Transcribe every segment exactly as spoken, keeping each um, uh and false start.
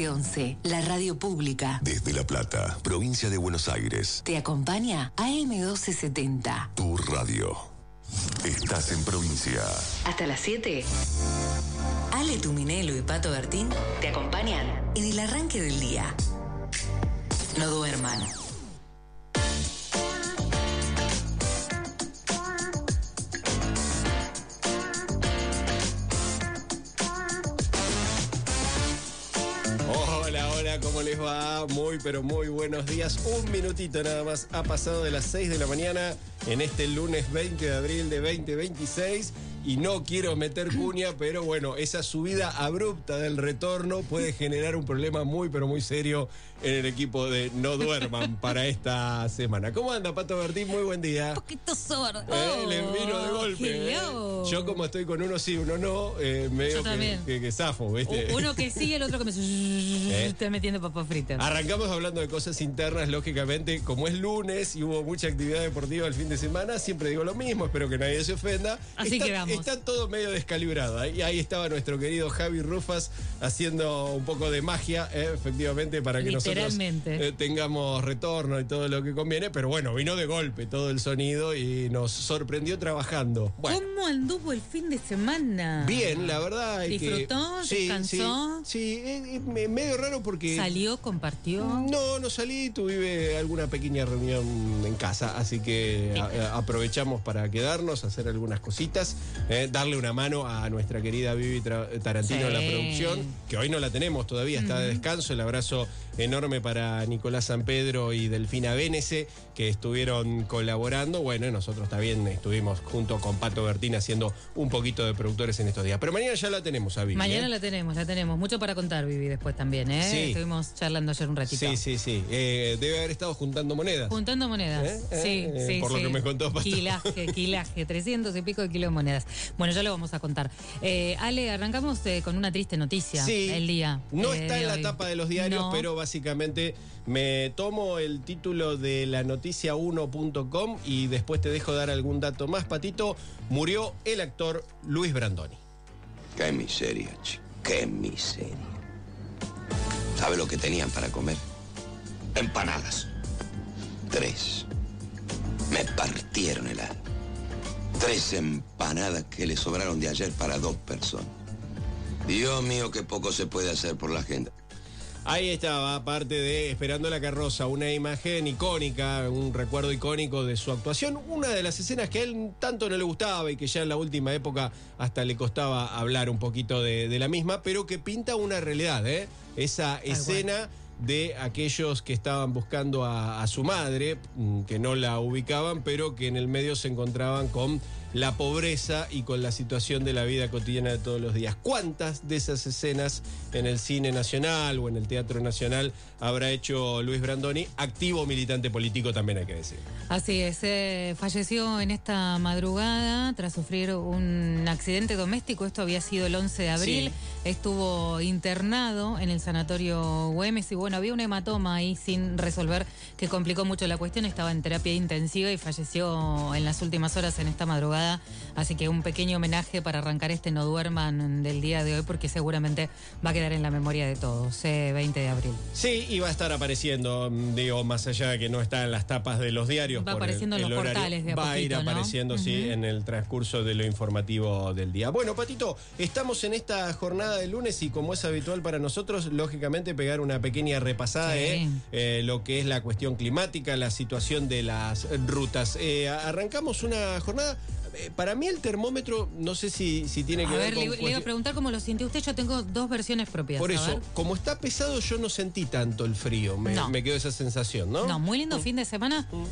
nueve once, la radio pública. Desde La Plata, provincia de Buenos Aires. Te acompaña A M doce setenta. Tu radio. Estás en provincia. Hasta las siete. Ale Tuminelo y Pato Bertín te acompañan en el arranque del día. No duerman. Hola, hola, ¿cómo les va? Muy, pero muy buenos días. Un minutito nada más ha pasado de las seis de la mañana en este lunes veinte de abril de veinte veintiséis. Y no quiero meter cuña, pero bueno, esa subida abrupta del retorno puede generar un problema muy, pero muy serio en el equipo de No Duerman para esta semana. ¿Cómo anda, Pato Bertín? Muy buen día. Un poquito sordo. Eh, le vino de golpe. Eh. Yo como estoy con uno sí, uno no, eh, medio que, que, que zafo, ¿viste? Uno que sí, el otro que me ¿Eh? está metiendo papas fritas. Arrancamos hablando de cosas internas, lógicamente, como es lunes y hubo mucha actividad deportiva el fin de semana, siempre digo lo mismo, espero que nadie se ofenda. Así está, que vamos. Está todo medio descalibrado. Y ahí estaba nuestro querido Javi Rufas haciendo un poco de magia, eh, efectivamente, para que nosotros eh, tengamos retorno y todo lo que conviene. Pero bueno, vino de golpe todo el sonido y nos sorprendió trabajando. Bueno. ¿Cómo anduvo el fin de semana? Bien, la verdad. ¿Disfrutó? Que, ¿Descansó? Sí, sí es, es medio raro porque... ¿Salió? ¿Compartió? No, no salí, tuve alguna pequeña reunión en casa, así que a, a, aprovechamos para quedarnos, hacer algunas cositas, eh, darle una mano a nuestra querida Vivi Tarantino en sí. la producción, que hoy no la tenemos todavía, está de descanso. El abrazo enorme para Nicolás San Pedro y Delfina Bénese, que estuvieron colaborando. Bueno, nosotros también estuvimos junto con Pato Bertín haciendo un poquito de productores en estos días. Pero mañana ya la tenemos a Vivi. Mañana ¿eh? la tenemos, la tenemos. Mucho para contar, Vivi, después también, ¿eh? Sí. Estuvimos charlando ayer un ratito. Sí, sí, sí. Eh, debe haber estado juntando monedas. Juntando monedas. ¿Eh? Sí, eh, sí, Por sí. lo que me contó Pato. Quilaje, quilaje, trescientos y pico de kilos de monedas. Bueno, ya lo vamos a contar. Eh, Ale, arrancamos eh, con una triste noticia sí, el día. No eh, está en la hoy. tapa de los diarios, no. pero básicamente me tomo el título de la noticia uno punto com y después te dejo dar algún dato más. Patito, murió el actor Luis Brandoni. Qué miseria, chico. Qué miseria. ¿Sabe lo que tenían para comer? Empanadas. Tres. Me partieron el alma. Tres empanadas que le sobraron de ayer para dos personas. Dios mío, qué poco se puede hacer por la gente. Ahí estaba, parte de Esperando la carroza, una imagen icónica, un recuerdo icónico de su actuación. Una de las escenas que a él tanto no le gustaba y que ya en la última época hasta le costaba hablar un poquito de, de la misma, pero que pinta una realidad, ¿eh? Esa escena de aquellos que estaban buscando a, a su madre, que no la ubicaban, pero que en el medio se encontraban con la pobreza y con la situación de la vida cotidiana de todos los días. ¿Cuántas de esas escenas en el cine nacional o en el teatro nacional habrá hecho Luis Brandoni? Activo militante político también hay que decir. Así es, eh, falleció en esta madrugada tras sufrir un accidente doméstico. Esto había sido el once de abril. Sí. Estuvo internado en el sanatorio Güemes y bueno, había un hematoma ahí sin resolver que complicó mucho la cuestión. Estaba en terapia intensiva y falleció en las últimas horas en esta madrugada. Así que un pequeño homenaje para arrancar este No Duerman del día de hoy, porque seguramente va a quedar en la memoria de todos, eh, veinte de abril. Sí, y va a estar apareciendo, digo, más allá de que no está en las tapas de los diarios. Va apareciendo el, el en los horario, portales de a Va poquito, a ir apareciendo, ¿no? sí, uh-huh. en el transcurso de lo informativo del día. Bueno, Patito, estamos en esta jornada de lunes y como es habitual para nosotros, lógicamente pegar una pequeña repasada de sí. eh, lo que es la cuestión climática, la situación de las rutas. Eh, arrancamos una jornada... Para mí el termómetro, no sé si, si tiene que a ver ver, con... le, le iba a preguntar cómo lo sintió usted. Yo tengo dos versiones propias. Por a eso, ver. como está pesado, yo no sentí tanto el frío. Me, no. me quedó esa sensación, ¿no? No, muy lindo mm. fin de semana. Mm.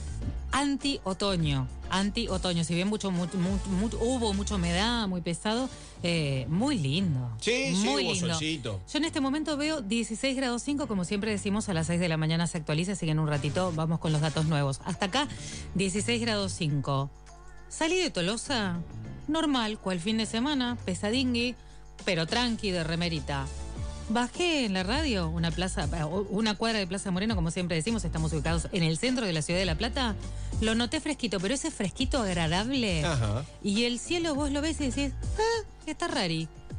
Anti-otoño. Anti-otoño. Si bien mucho, mucho, mucho, hubo mucha humedad, muy pesado, eh, muy lindo. Sí, muy sí, hubo lindo. solcito. Yo en este momento veo dieciséis grados cinco, como siempre decimos, a las seis de la mañana se actualiza, así que en un ratito vamos con los datos nuevos. Hasta acá, dieciséis grados cinco. Salí de Tolosa, normal, cual fin de semana, pesadingui, pero tranqui, de remerita. Bajé en la radio, una plaza, una cuadra de Plaza Moreno, como siempre decimos, estamos ubicados en el centro de la ciudad de La Plata. Lo noté fresquito, pero ese fresquito agradable. Ajá. Y el cielo vos lo ves y decís, ah, está rari.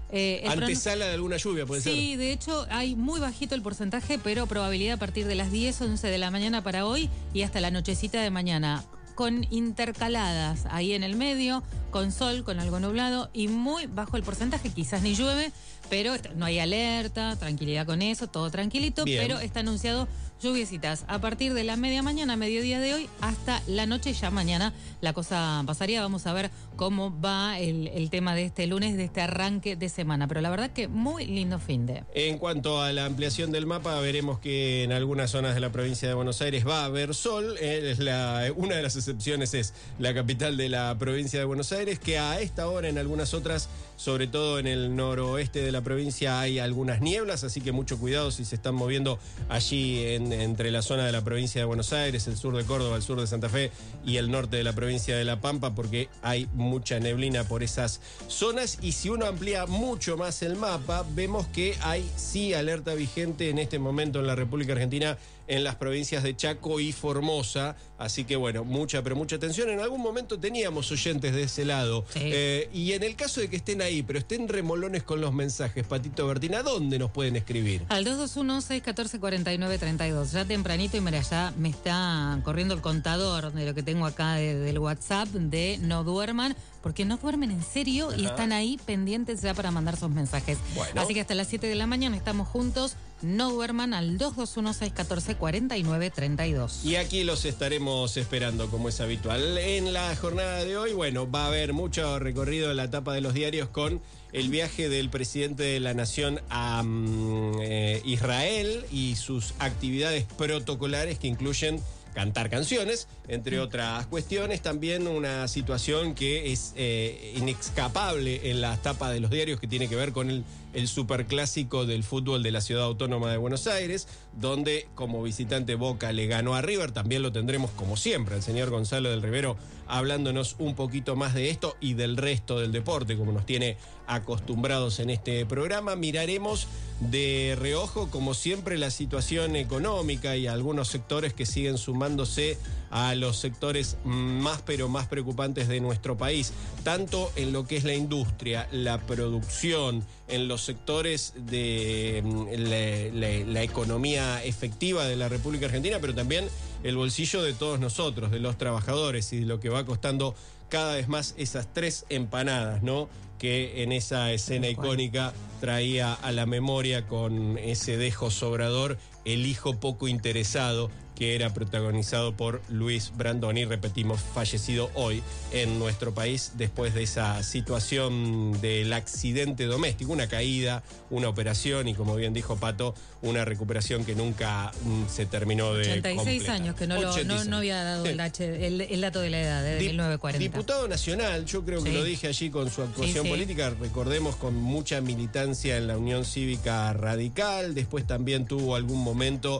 Eh, el Antesala de alguna lluvia, puede sí, ser. Sí, de hecho hay muy bajito el porcentaje, pero probabilidad a partir de las diez, once de la mañana para hoy y hasta la nochecita de mañana, con intercaladas ahí en el medio, con sol, con algo nublado y muy bajo el porcentaje, quizás ni llueve, pero no hay alerta, tranquilidad con eso, todo tranquilito, Bien. Pero está anunciado lluviecitas a partir de la media mañana, mediodía de hoy, hasta la noche. Ya mañana la cosa pasaría. Vamos a ver cómo va el, el tema de este lunes, de este arranque de semana. Pero la verdad que muy lindo fin de. En cuanto a la ampliación del mapa, veremos que en algunas zonas de la provincia de Buenos Aires va a haber sol. Eh, es la, una de las excepciones es la capital de la provincia de Buenos Aires, que a esta hora en algunas otras, sobre todo en el noroeste de la provincia, hay algunas nieblas, así que mucho cuidado si se están moviendo allí en, entre la zona de la provincia de Buenos Aires, el sur de Córdoba, el sur de Santa Fe y el norte de la provincia de La Pampa, porque hay mucha neblina por esas zonas. Y si uno amplía mucho más el mapa, vemos que hay sí alerta vigente en este momento en la República Argentina, en las provincias de Chaco y Formosa. Así que bueno, mucha, pero mucha atención. En algún momento teníamos oyentes de ese lado. Sí. Eh, y en el caso de que estén ahí, pero estén remolones con los mensajes, Patito Bertín, ¿a dónde nos pueden escribir? Al dos dos uno, seis uno cuatro, cuatro nueve tres dos. Ya tempranito, y mira, ya me está corriendo el contador de lo que tengo acá de, del WhatsApp de No Duerman, porque no duermen en serio. Ajá. Y están ahí pendientes ya para mandar sus mensajes. Bueno. Así que hasta las siete de la mañana estamos juntos. No duerman al dos dos uno, seis uno cuatro, cuatro nueve tres dos. Y aquí los estaremos esperando como es habitual. En la jornada de hoy, bueno, va a haber mucho recorrido en la tapa de los diarios con el viaje del presidente de la Nación a um, eh, Israel y sus actividades protocolares que incluyen cantar canciones, entre otras cuestiones. También una situación que es eh, inescapable en la tapa de los diarios, que tiene que ver con el, el superclásico del fútbol de la Ciudad Autónoma de Buenos Aires, donde como visitante Boca le ganó a River. También lo tendremos, como siempre, el señor Gonzalo del Rivero hablándonos un poquito más de esto y del resto del deporte, como nos tiene acostumbrados en este programa. Miraremos de reojo, como siempre, la situación económica y algunos sectores que siguen sumándose a los sectores más pero más preocupantes de nuestro país, tanto en lo que es la industria, la producción, en los sectores de la, la, la economía efectiva de la República Argentina, pero también el bolsillo de todos nosotros, de los trabajadores, y de lo que va costando cada vez más esas tres empanadas, ¿no?, que en esa escena icónica traía a la memoria con ese dejo sobrador el hijo poco interesado, que era protagonizado por Luis Brandoni, repetimos, fallecido hoy en nuestro país después de esa situación del accidente doméstico, una caída, una operación y, como bien dijo Pato, una recuperación que nunca mm, se terminó de ochenta y seis completar. años, que no, lo, no, no había dado el, H, el, el dato de la edad, de Dip, mil novecientos cuarenta. Diputado nacional, yo creo que sí. Lo dije allí con su actuación sí, sí. política, recordemos, con mucha militancia en la Unión Cívica Radical. Después también tuvo algún momento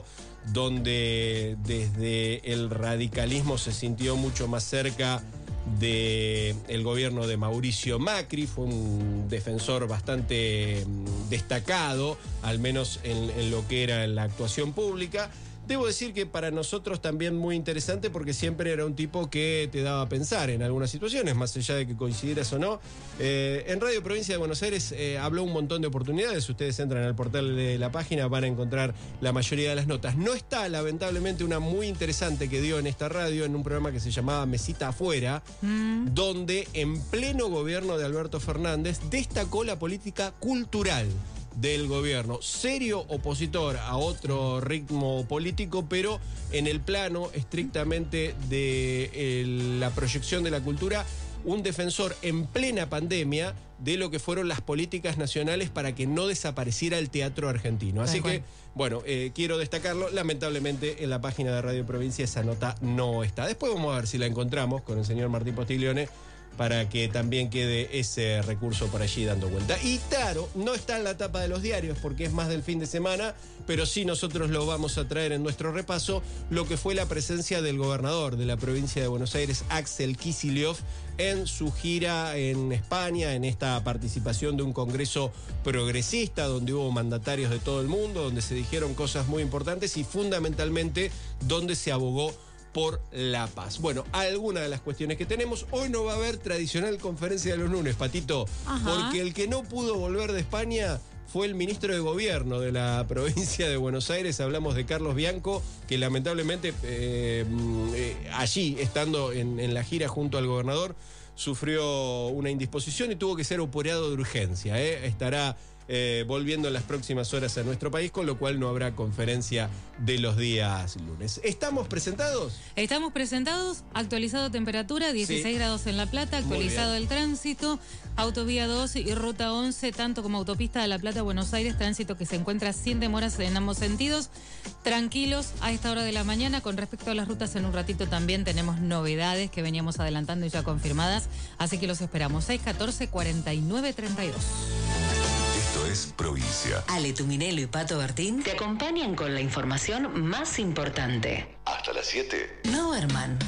donde desde el radicalismo se sintió mucho más cerca del gobierno de Mauricio Macri. Fue un defensor bastante destacado, al menos en, en lo que era la actuación pública. Debo decir que para nosotros también muy interesante, porque siempre era un tipo que te daba a pensar en algunas situaciones, más allá de que coincidieras o no. Eh, en Radio Provincia de Buenos Aires eh, habló un montón de oportunidades. Si ustedes entran al portal de la página van a encontrar la mayoría de las notas. No está, lamentablemente, una muy interesante que dio en esta radio, en un programa que se llamaba Mesita Afuera, mm. donde en pleno gobierno de Alberto Fernández destacó la política cultural del gobierno, serio opositor a otro ritmo político, pero en el plano estrictamente de el, la proyección de la cultura, un defensor en plena pandemia de lo que fueron las políticas nacionales para que no desapareciera el teatro argentino. Así que, bueno, eh, quiero destacarlo. Lamentablemente en la página de Radio Provincia esa nota no está. Después vamos a ver si la encontramos con el señor Martín Postiglione, para que también quede ese recurso por allí dando vuelta. Y claro, no está en la tapa de los diarios porque es más del fin de semana, pero sí nosotros lo vamos a traer en nuestro repaso, lo que fue la presencia del gobernador de la provincia de Buenos Aires, Axel Kicillof, en su gira en España, en esta participación de un congreso progresista, donde hubo mandatarios de todo el mundo, donde se dijeron cosas muy importantes y fundamentalmente donde se abogó por la paz. Bueno, algunas de las cuestiones que tenemos. Hoy no va a haber tradicional conferencia de los lunes, Patito, Ajá. porque el que no pudo volver de España fue el ministro de Gobierno de la provincia de Buenos Aires. Hablamos de Carlos Bianco, que lamentablemente eh, eh, allí, estando en, en la gira junto al gobernador, sufrió una indisposición y tuvo que ser operado de urgencia. ¿eh? Estará Eh, volviendo en las próximas horas a nuestro país, con lo cual no habrá conferencia de los días lunes. ¿Estamos presentados? Estamos presentados, actualizado temperatura, dieciséis Sí. grados en La Plata, actualizado el tránsito, autovía dos y ruta once, tanto como autopista de La Plata a Buenos Aires, tránsito que se encuentra sin demoras en ambos sentidos. Tranquilos a esta hora de la mañana. Con respecto a las rutas, en un ratito también tenemos novedades que veníamos adelantando y ya confirmadas, así que los esperamos. seis catorce cuarenta y nueve treinta y dos. Esto es Provincia. Ale Tuminelo y Pato Bertín te acompañan con la información más importante. Hasta las siete. No, hermano.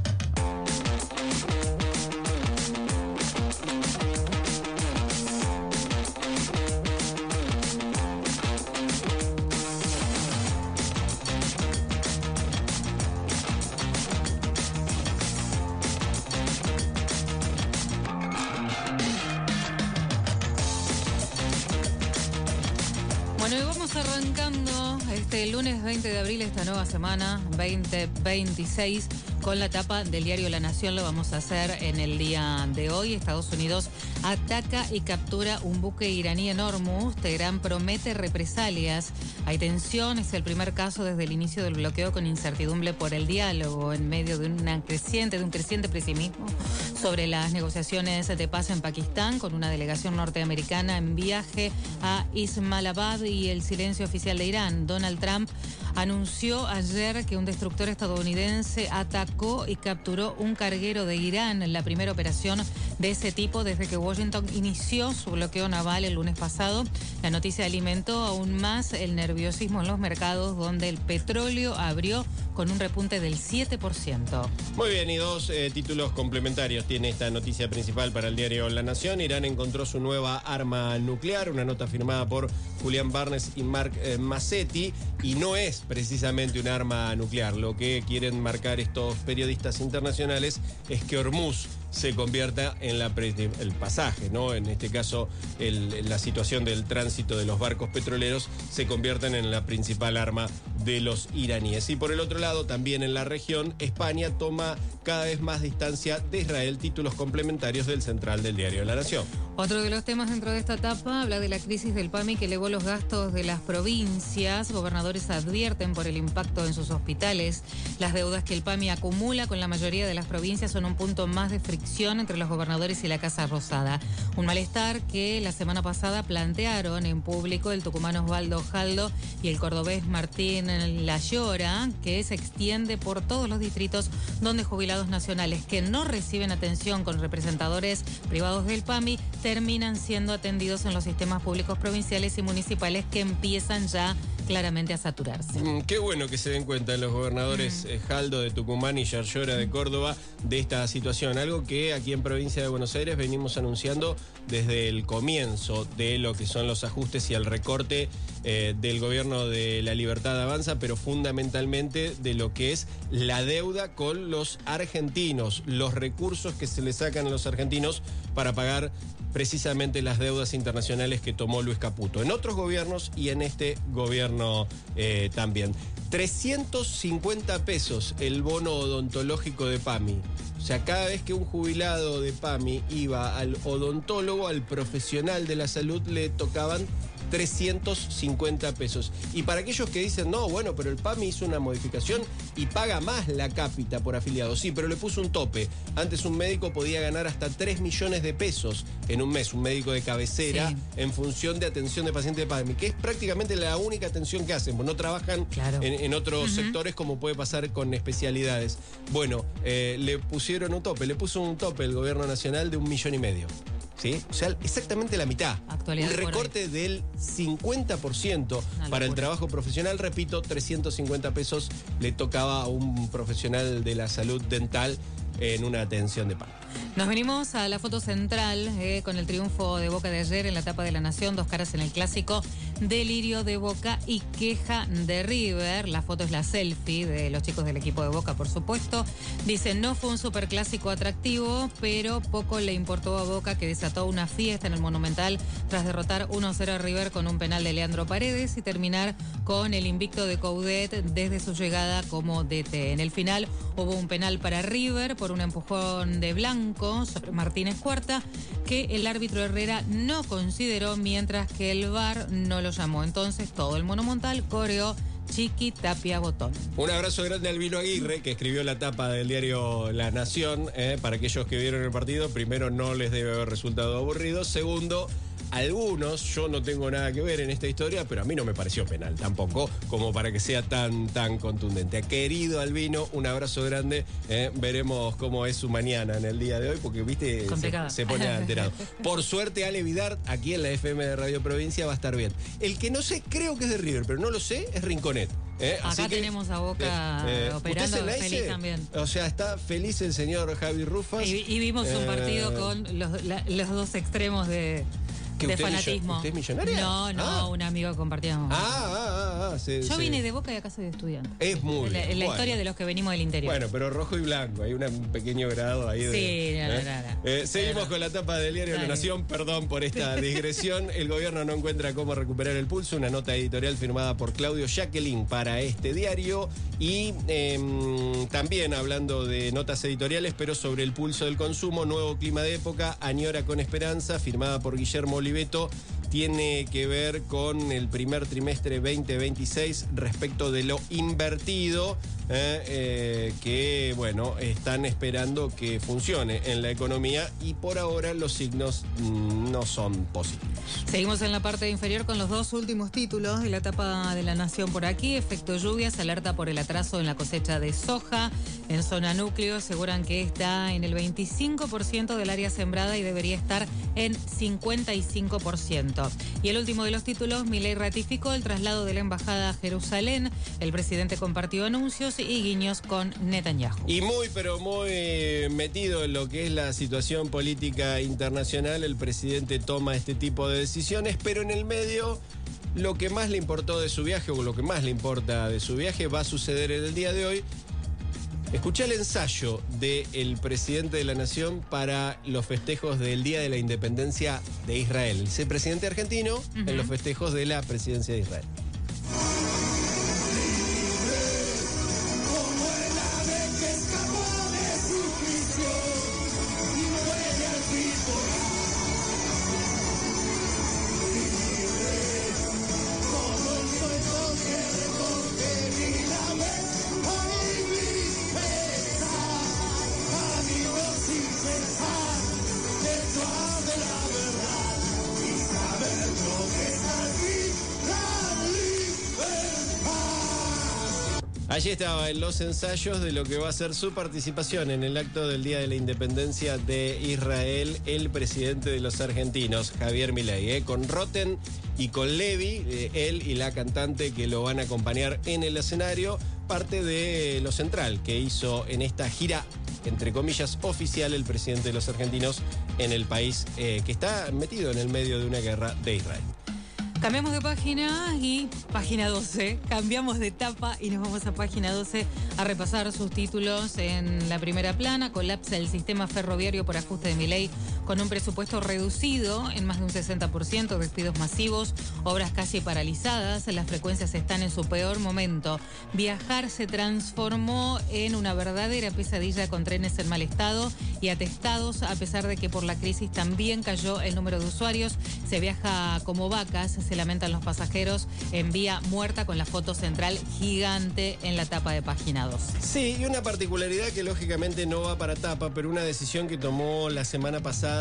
Bueno, y vamos arrancando este lunes veinte de abril, esta nueva semana, veinte veintiséis, con la tapa del diario La Nación. Lo vamos a hacer en el día de hoy. Estados Unidos ataca y captura un buque iraní en Hormuz. Teherán promete represalias. Hay tensión, es el primer caso desde el inicio del bloqueo, con incertidumbre por el diálogo, en medio de una creciente, de un creciente pesimismo sobre las negociaciones de paz en Pakistán, con una delegación norteamericana en viaje a Islamabad y el silencio oficial de Irán. Donald Trump anunció ayer que un destructor estadounidense atacó y capturó un carguero de Irán, la primera operación de ese tipo desde que Washington inició su bloqueo naval el lunes pasado. La noticia alimentó aún más el nerviosismo en los mercados, donde el petróleo abrió con un repunte del siete por ciento. Muy bien, y dos eh, títulos complementarios tiene esta noticia principal para el diario La Nación. Irán encontró su nueva arma nuclear, una nota firmada por Julián Barnes y Mark eh, Massetti, y no es precisamente un arma nuclear. Lo que quieren marcar estos periodistas internacionales es que Hormuz se convierta en la pre el pasaje, ¿no? En este caso, el, la situación del tránsito de los barcos petroleros se convierten en la principal arma de los iraníes. Y por el otro lado, también en la región, España toma cada vez más distancia de Israel. Títulos complementarios del central del diario La Nación. Otro de los temas dentro de esta etapa habla de la crisis del PAMI, que elevó los gastos de las provincias. Gobernadores advierten por el impacto en sus hospitales. Las deudas que el PAMI acumula con la mayoría de las provincias son un punto más de fricción entre los gobernadores y la Casa Rosada. Un malestar que la semana pasada plantearon en público el tucumano Osvaldo Jaldo y el cordobés Martín Layora, que se extiende por todos los distritos donde jubilados nacionales que no reciben atención con representadores privados del PAMI terminan siendo atendidos en los sistemas públicos provinciales y municipales, que empiezan ya claramente a saturarse. Mm, qué bueno que se den cuenta los gobernadores Mm. eh, Jaldo de Tucumán y Yarlora de Córdoba de esta situación, algo que aquí en Provincia de Buenos Aires venimos anunciando desde el comienzo de lo que son los ajustes y el recorte eh, del gobierno de La Libertad Avanza, pero fundamentalmente de lo que es la deuda con los argentinos, los recursos que se le sacan a los argentinos para pagar precisamente las deudas internacionales que tomó Luis Caputo en otros gobiernos y en este gobierno eh, también. trescientos cincuenta pesos el bono odontológico de PAMI. O sea, cada vez que un jubilado de PAMI iba al odontólogo, al profesional de la salud, le tocaban trescientos cincuenta pesos. Y para aquellos que dicen, no, bueno, pero el PAMI hizo una modificación y paga más la cápita por afiliado. Sí, pero le puso un tope. Antes un médico podía ganar hasta tres millones de pesos en un mes, un médico de cabecera, Sí. en función de atención de pacientes de PAMI, que es prácticamente la única atención que hacen, pues no trabajan Claro. en, en otros Ujú. sectores, como puede pasar con especialidades. Bueno, eh, le pusieron un tope, le puso un tope el gobierno nacional de un millón y medio. ¿Sí? O sea, exactamente la mitad. Actualidad un por recorte del cincuenta por ciento Una para el locura. trabajo profesional. Repito, trescientos cincuenta pesos le tocaba a un profesional de la salud dental en una atención de PAMI. Nos venimos a la foto central eh, con el triunfo de Boca de ayer en la etapa de La Nación, dos caras en el clásico. delirio de Boca y queja de River. La foto es la selfie de los chicos del equipo de Boca, por supuesto. Dicen, no fue un superclásico atractivo, pero poco le importó a Boca, que desató una fiesta en el Monumental tras derrotar uno a cero a River con un penal de Leandro Paredes y terminar con el invicto de Coudet desde su llegada como D T. En el final hubo un penal para River por un empujón de Blanco sobre Martínez Cuarta, que el árbitro Herrera no consideró, mientras que el V A R no lo llamó. Entonces todo el Monumental coreó Chiqui Tapia Botón. Un abrazo grande al Vino Aguirre, que escribió la tapa del diario La Nación. Eh, para aquellos que vieron el partido, primero, no les debe haber resultado aburrido. Segundo, algunos, yo no tengo nada que ver en esta historia, pero a mí no me pareció penal tampoco, como para que sea tan, tan contundente. Querido Albino, un abrazo grande. Eh, veremos cómo es su mañana en el día de hoy, porque, viste, se, se pone alterado. Por suerte, Ale Vidart, aquí en la F M de Radio Provincia, va a estar bien. El que no sé, creo que es de River, pero no lo sé, es Rinconet. Eh, Acá así que, tenemos a Boca eh, eh, operando, feliz también. O sea, está feliz el señor Javi Rufas. Y, y vimos eh, un partido con los, la, los dos extremos de... de usted fanatismo. ¿Usted es millonaria? No, no, ah. un amigo que compartíamos. Ah, ah, ah, ah sí, Yo sí. vine de Boca y acá soy de estudiante. Es muy La, la bueno. historia de los que venimos del interior. Bueno, pero rojo y blanco, hay un pequeño grado ahí de... Sí, no, ¿eh? no, no. Eh, seguimos pero, con la tapa del diario La Nación, perdón por esta digresión. El gobierno no encuentra cómo recuperar el pulso, una nota editorial firmada por Claudio Jacqueline para este diario. Y eh, también hablando de notas editoriales, pero sobre el pulso del consumo, nuevo clima de época, añora con esperanza, firmada por Guillermo Oliveto. Tiene que ver con el primer trimestre veinte veintiséis respecto de lo invertido, eh, eh, que, bueno, están esperando que funcione en la economía y por ahora los signos mm, no son positivos. Seguimos en la parte inferior con los dos últimos títulos de la etapa de La Nación por aquí. Efecto lluvias, alerta por el atraso en la cosecha de soja. En zona núcleo aseguran que está en el veinticinco por ciento del área sembrada y debería estar en cincuenta y cinco por ciento. Y el último de los títulos, Milei ratificó el traslado de la embajada a Jerusalén. El presidente compartió anuncios y guiños con Netanyahu. Y muy, pero muy metido en lo que es la situación política internacional, el presidente toma este tipo de decisiones, pero en el medio, lo que más le importó de su viaje, o lo que más le importa de su viaje, va a suceder en el día de hoy. Escuché el ensayo del presidente de la Nación para los festejos del Día de la Independencia de Israel. El presidente argentino uh-huh. en los festejos de la presidencia de Israel. Allí estaba en los ensayos de lo que va a ser su participación en el acto del Día de la Independencia de Israel, el presidente de los argentinos, Javier Milei, ¿eh? con Rotten y con Levi, eh, él y la cantante que lo van a acompañar en el escenario, parte de lo central que hizo en esta gira, entre comillas, oficial, el presidente de los argentinos en el país eh, que está metido en el medio de una guerra de Israel. Cambiamos de página y página doce. Cambiamos de etapa y nos vamos a página doce a repasar sus títulos en la primera plana. Colapsa el sistema ferroviario por ajuste de Milei con un presupuesto reducido en más de un sesenta por ciento, despidos masivos, obras casi paralizadas, las frecuencias están en su peor momento. Viajar se transformó en una verdadera pesadilla con trenes en mal estado y atestados, a pesar de que por la crisis también cayó el número de usuarios. Se viaja como vacas, se lamentan los pasajeros en vía muerta, con la foto central gigante en la tapa de página dos. Sí, y una particularidad que lógicamente no va para tapa, pero una decisión que tomó la semana pasada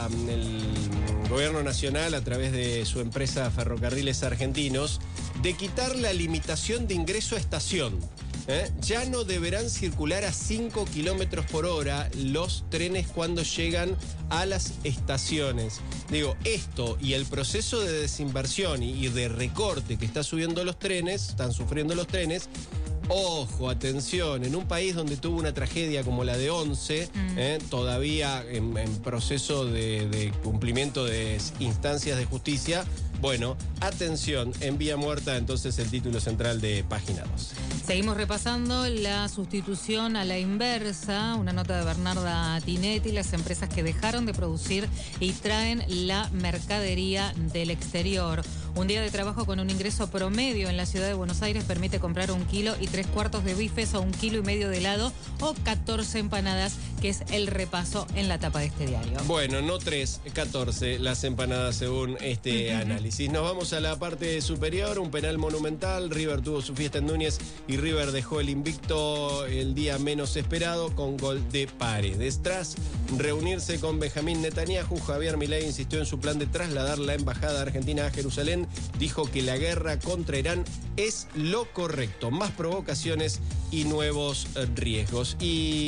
el gobierno nacional a través de su empresa Ferrocarriles Argentinos, de quitar la limitación de ingreso a estación. ¿Eh? Ya no deberán circular a cinco kilómetros por hora los trenes cuando llegan a las estaciones. Digo, esto y el proceso de desinversión y, y de recorte que está subiendo los trenes, están sufriendo los trenes, Ojo, atención, en un país donde tuvo una tragedia como la de Once, mm. eh, todavía en, en proceso de, de cumplimiento de instancias de justicia, bueno, atención, en vía muerta entonces el título central de Página dos. Seguimos repasando la sustitución a la inversa, una nota de Bernarda Tinetti, las empresas que dejaron de producir y traen la mercadería del exterior. Un día de trabajo con un ingreso promedio en la ciudad de Buenos Aires permite comprar un kilo y tres cuartos de bifes o un kilo y medio de helado o catorce empanadas, que es el repaso en la tapa de este diario. Bueno, no tres, catorce las empanadas según este uh-huh. análisis. Nos vamos a la parte superior, un penal monumental. River tuvo su fiesta en Núñez y River dejó el invicto el día menos esperado con gol de Paredes. Tras reunirse con Benjamín Netanyahu, Javier Milei insistió en su plan de trasladar la embajada argentina a Jerusalén. Dijo que la guerra contra Irán es lo correcto, más provocaciones y nuevos riesgos.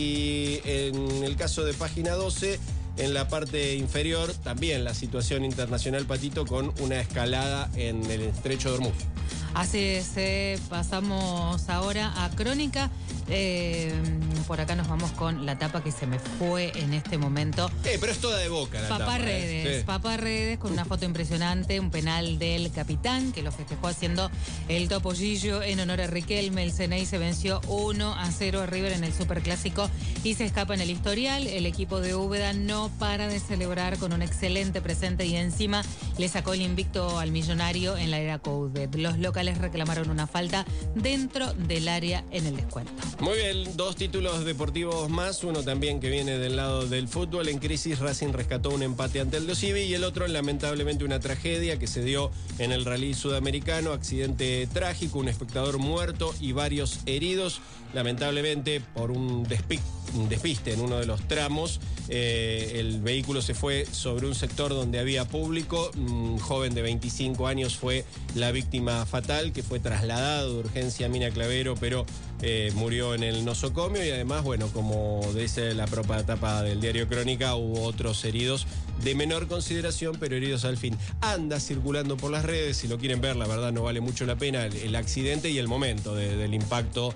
Y en el caso de Página doce, en la parte inferior, también la situación internacional, Patito, con una escalada en el estrecho de Hormuz. Así es, eh, pasamos ahora a Crónica. Eh, por acá nos vamos con la tapa que se me fue en este momento. Eh, pero es toda de Boca la Papá tapa. Redes, eh. sí. Papá Redes con una foto impresionante, un penal del capitán que lo festejó haciendo el topollillo en honor a Riquelme. El C N I se venció uno a cero a River en el Superclásico y se escapa en el historial. El equipo de Úbeda no para de celebrar con un excelente presente y encima le sacó el invicto al Millonario en la era Coudet. Los locales reclamaron una falta dentro del área en el descuento. Muy bien, dos títulos deportivos más, uno también que viene del lado del fútbol. En crisis, Racing rescató un empate ante el Dosivi y el otro, lamentablemente, una tragedia que se dio en el rally sudamericano. Accidente trágico, un espectador muerto y varios heridos, lamentablemente por un despiste. Un despiste en uno de los tramos. Eh, el vehículo se fue sobre un sector donde había público. Un joven de veinticinco años fue la víctima fatal, que fue trasladado de urgencia a Mina Clavero, pero eh, murió en el nosocomio. Y además, bueno, como dice la propia tapa del diario Crónica, hubo otros heridos de menor consideración, pero heridos al fin. Anda circulando por las redes, si lo quieren ver, la verdad no vale mucho la pena, el, el accidente y el momento de, del impacto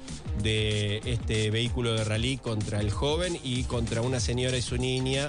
de este vehículo de rally contra el joven y contra una señora y su niña.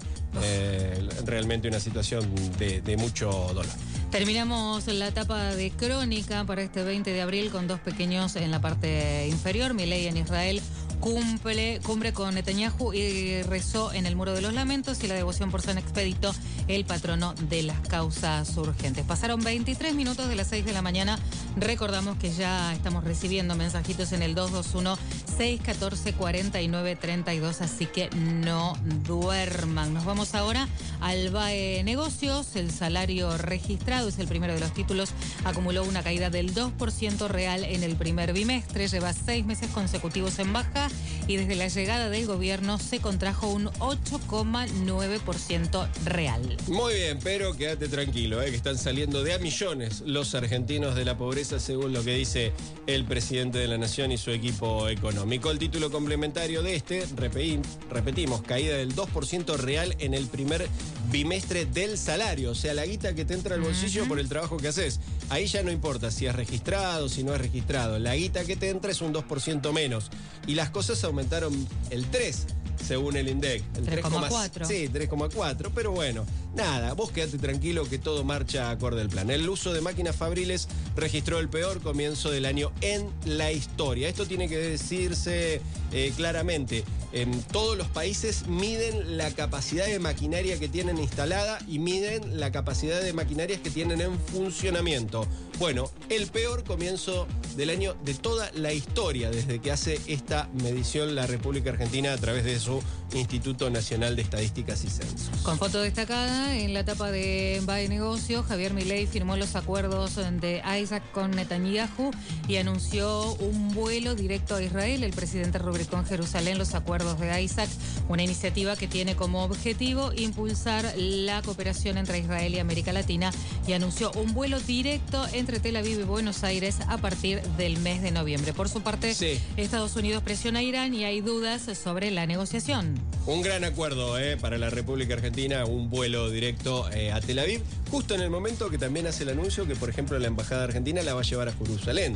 Eh, realmente una situación de, de mucho dolor. Terminamos la etapa de Crónica para este veinte de abril con dos pequeños en la parte inferior. Milei en Israel cumple, cumple con Netanyahu y rezó en el Muro de los Lamentos, y la devoción por San Expedito, el patrono de las causas urgentes. Pasaron veintitrés minutos de las seis de la mañana. Recordamos que ya estamos recibiendo mensajitos en el dos dos uno, seis uno cuatro, cuatro nueve tres dos, así que no duerman. Nos vamos ahora al B A E Negocios. El salario registrado es el primero de los títulos. Acumuló una caída del dos por ciento real en el primer bimestre. Lleva seis meses consecutivos en baja y desde la llegada del gobierno se contrajo un ocho coma nueve por ciento real. Muy bien, pero quédate tranquilo, eh, que están saliendo de a millones los argentinos de la pobreza, según lo que dice el presidente de la Nación y su equipo económico. El título complementario de este, repetim, repetimos, caída del dos por ciento real en el primer bimestre del salario, o sea, la guita que te entra al bolsillo uh-huh. por el trabajo que haces. Ahí ya no importa si es registrado, si no es registrado, la guita que te entra es un dos por ciento menos. Y las cosas aumentaron el tres por ciento. Según el INDEC. El tres coma cuatro. Sí, tres coma cuatro, pero bueno, nada, vos quedate tranquilo que todo marcha acorde al plan. El uso de máquinas fabriles registró el peor comienzo del año en la historia. Esto tiene que decirse eh, claramente. En todos los países miden la capacidad de maquinaria que tienen instalada y miden la capacidad de maquinarias que tienen en funcionamiento. Bueno, el peor comienzo del año de toda la historia desde que hace esta medición la República Argentina a través de su Instituto Nacional de Estadísticas y Censos. Con foto destacada en la etapa de B A E Negocios, Javier Milei firmó los acuerdos de Isaac con Netanyahu y anunció un vuelo directo a Israel. El presidente rubricó en Jerusalén los acuerdos de Isaac, una iniciativa que tiene como objetivo impulsar la cooperación entre Israel y América Latina, y anunció un vuelo directo entre Tel Aviv y Buenos Aires a partir del mes de noviembre. Por su parte, sí. Estados Unidos presiona a Irán y hay dudas sobre la negociación. Un gran acuerdo eh, para la República Argentina, un vuelo directo eh, a Tel Aviv, justo en el momento que también hace el anuncio que, por ejemplo, la Embajada Argentina la va a llevar a Jerusalén.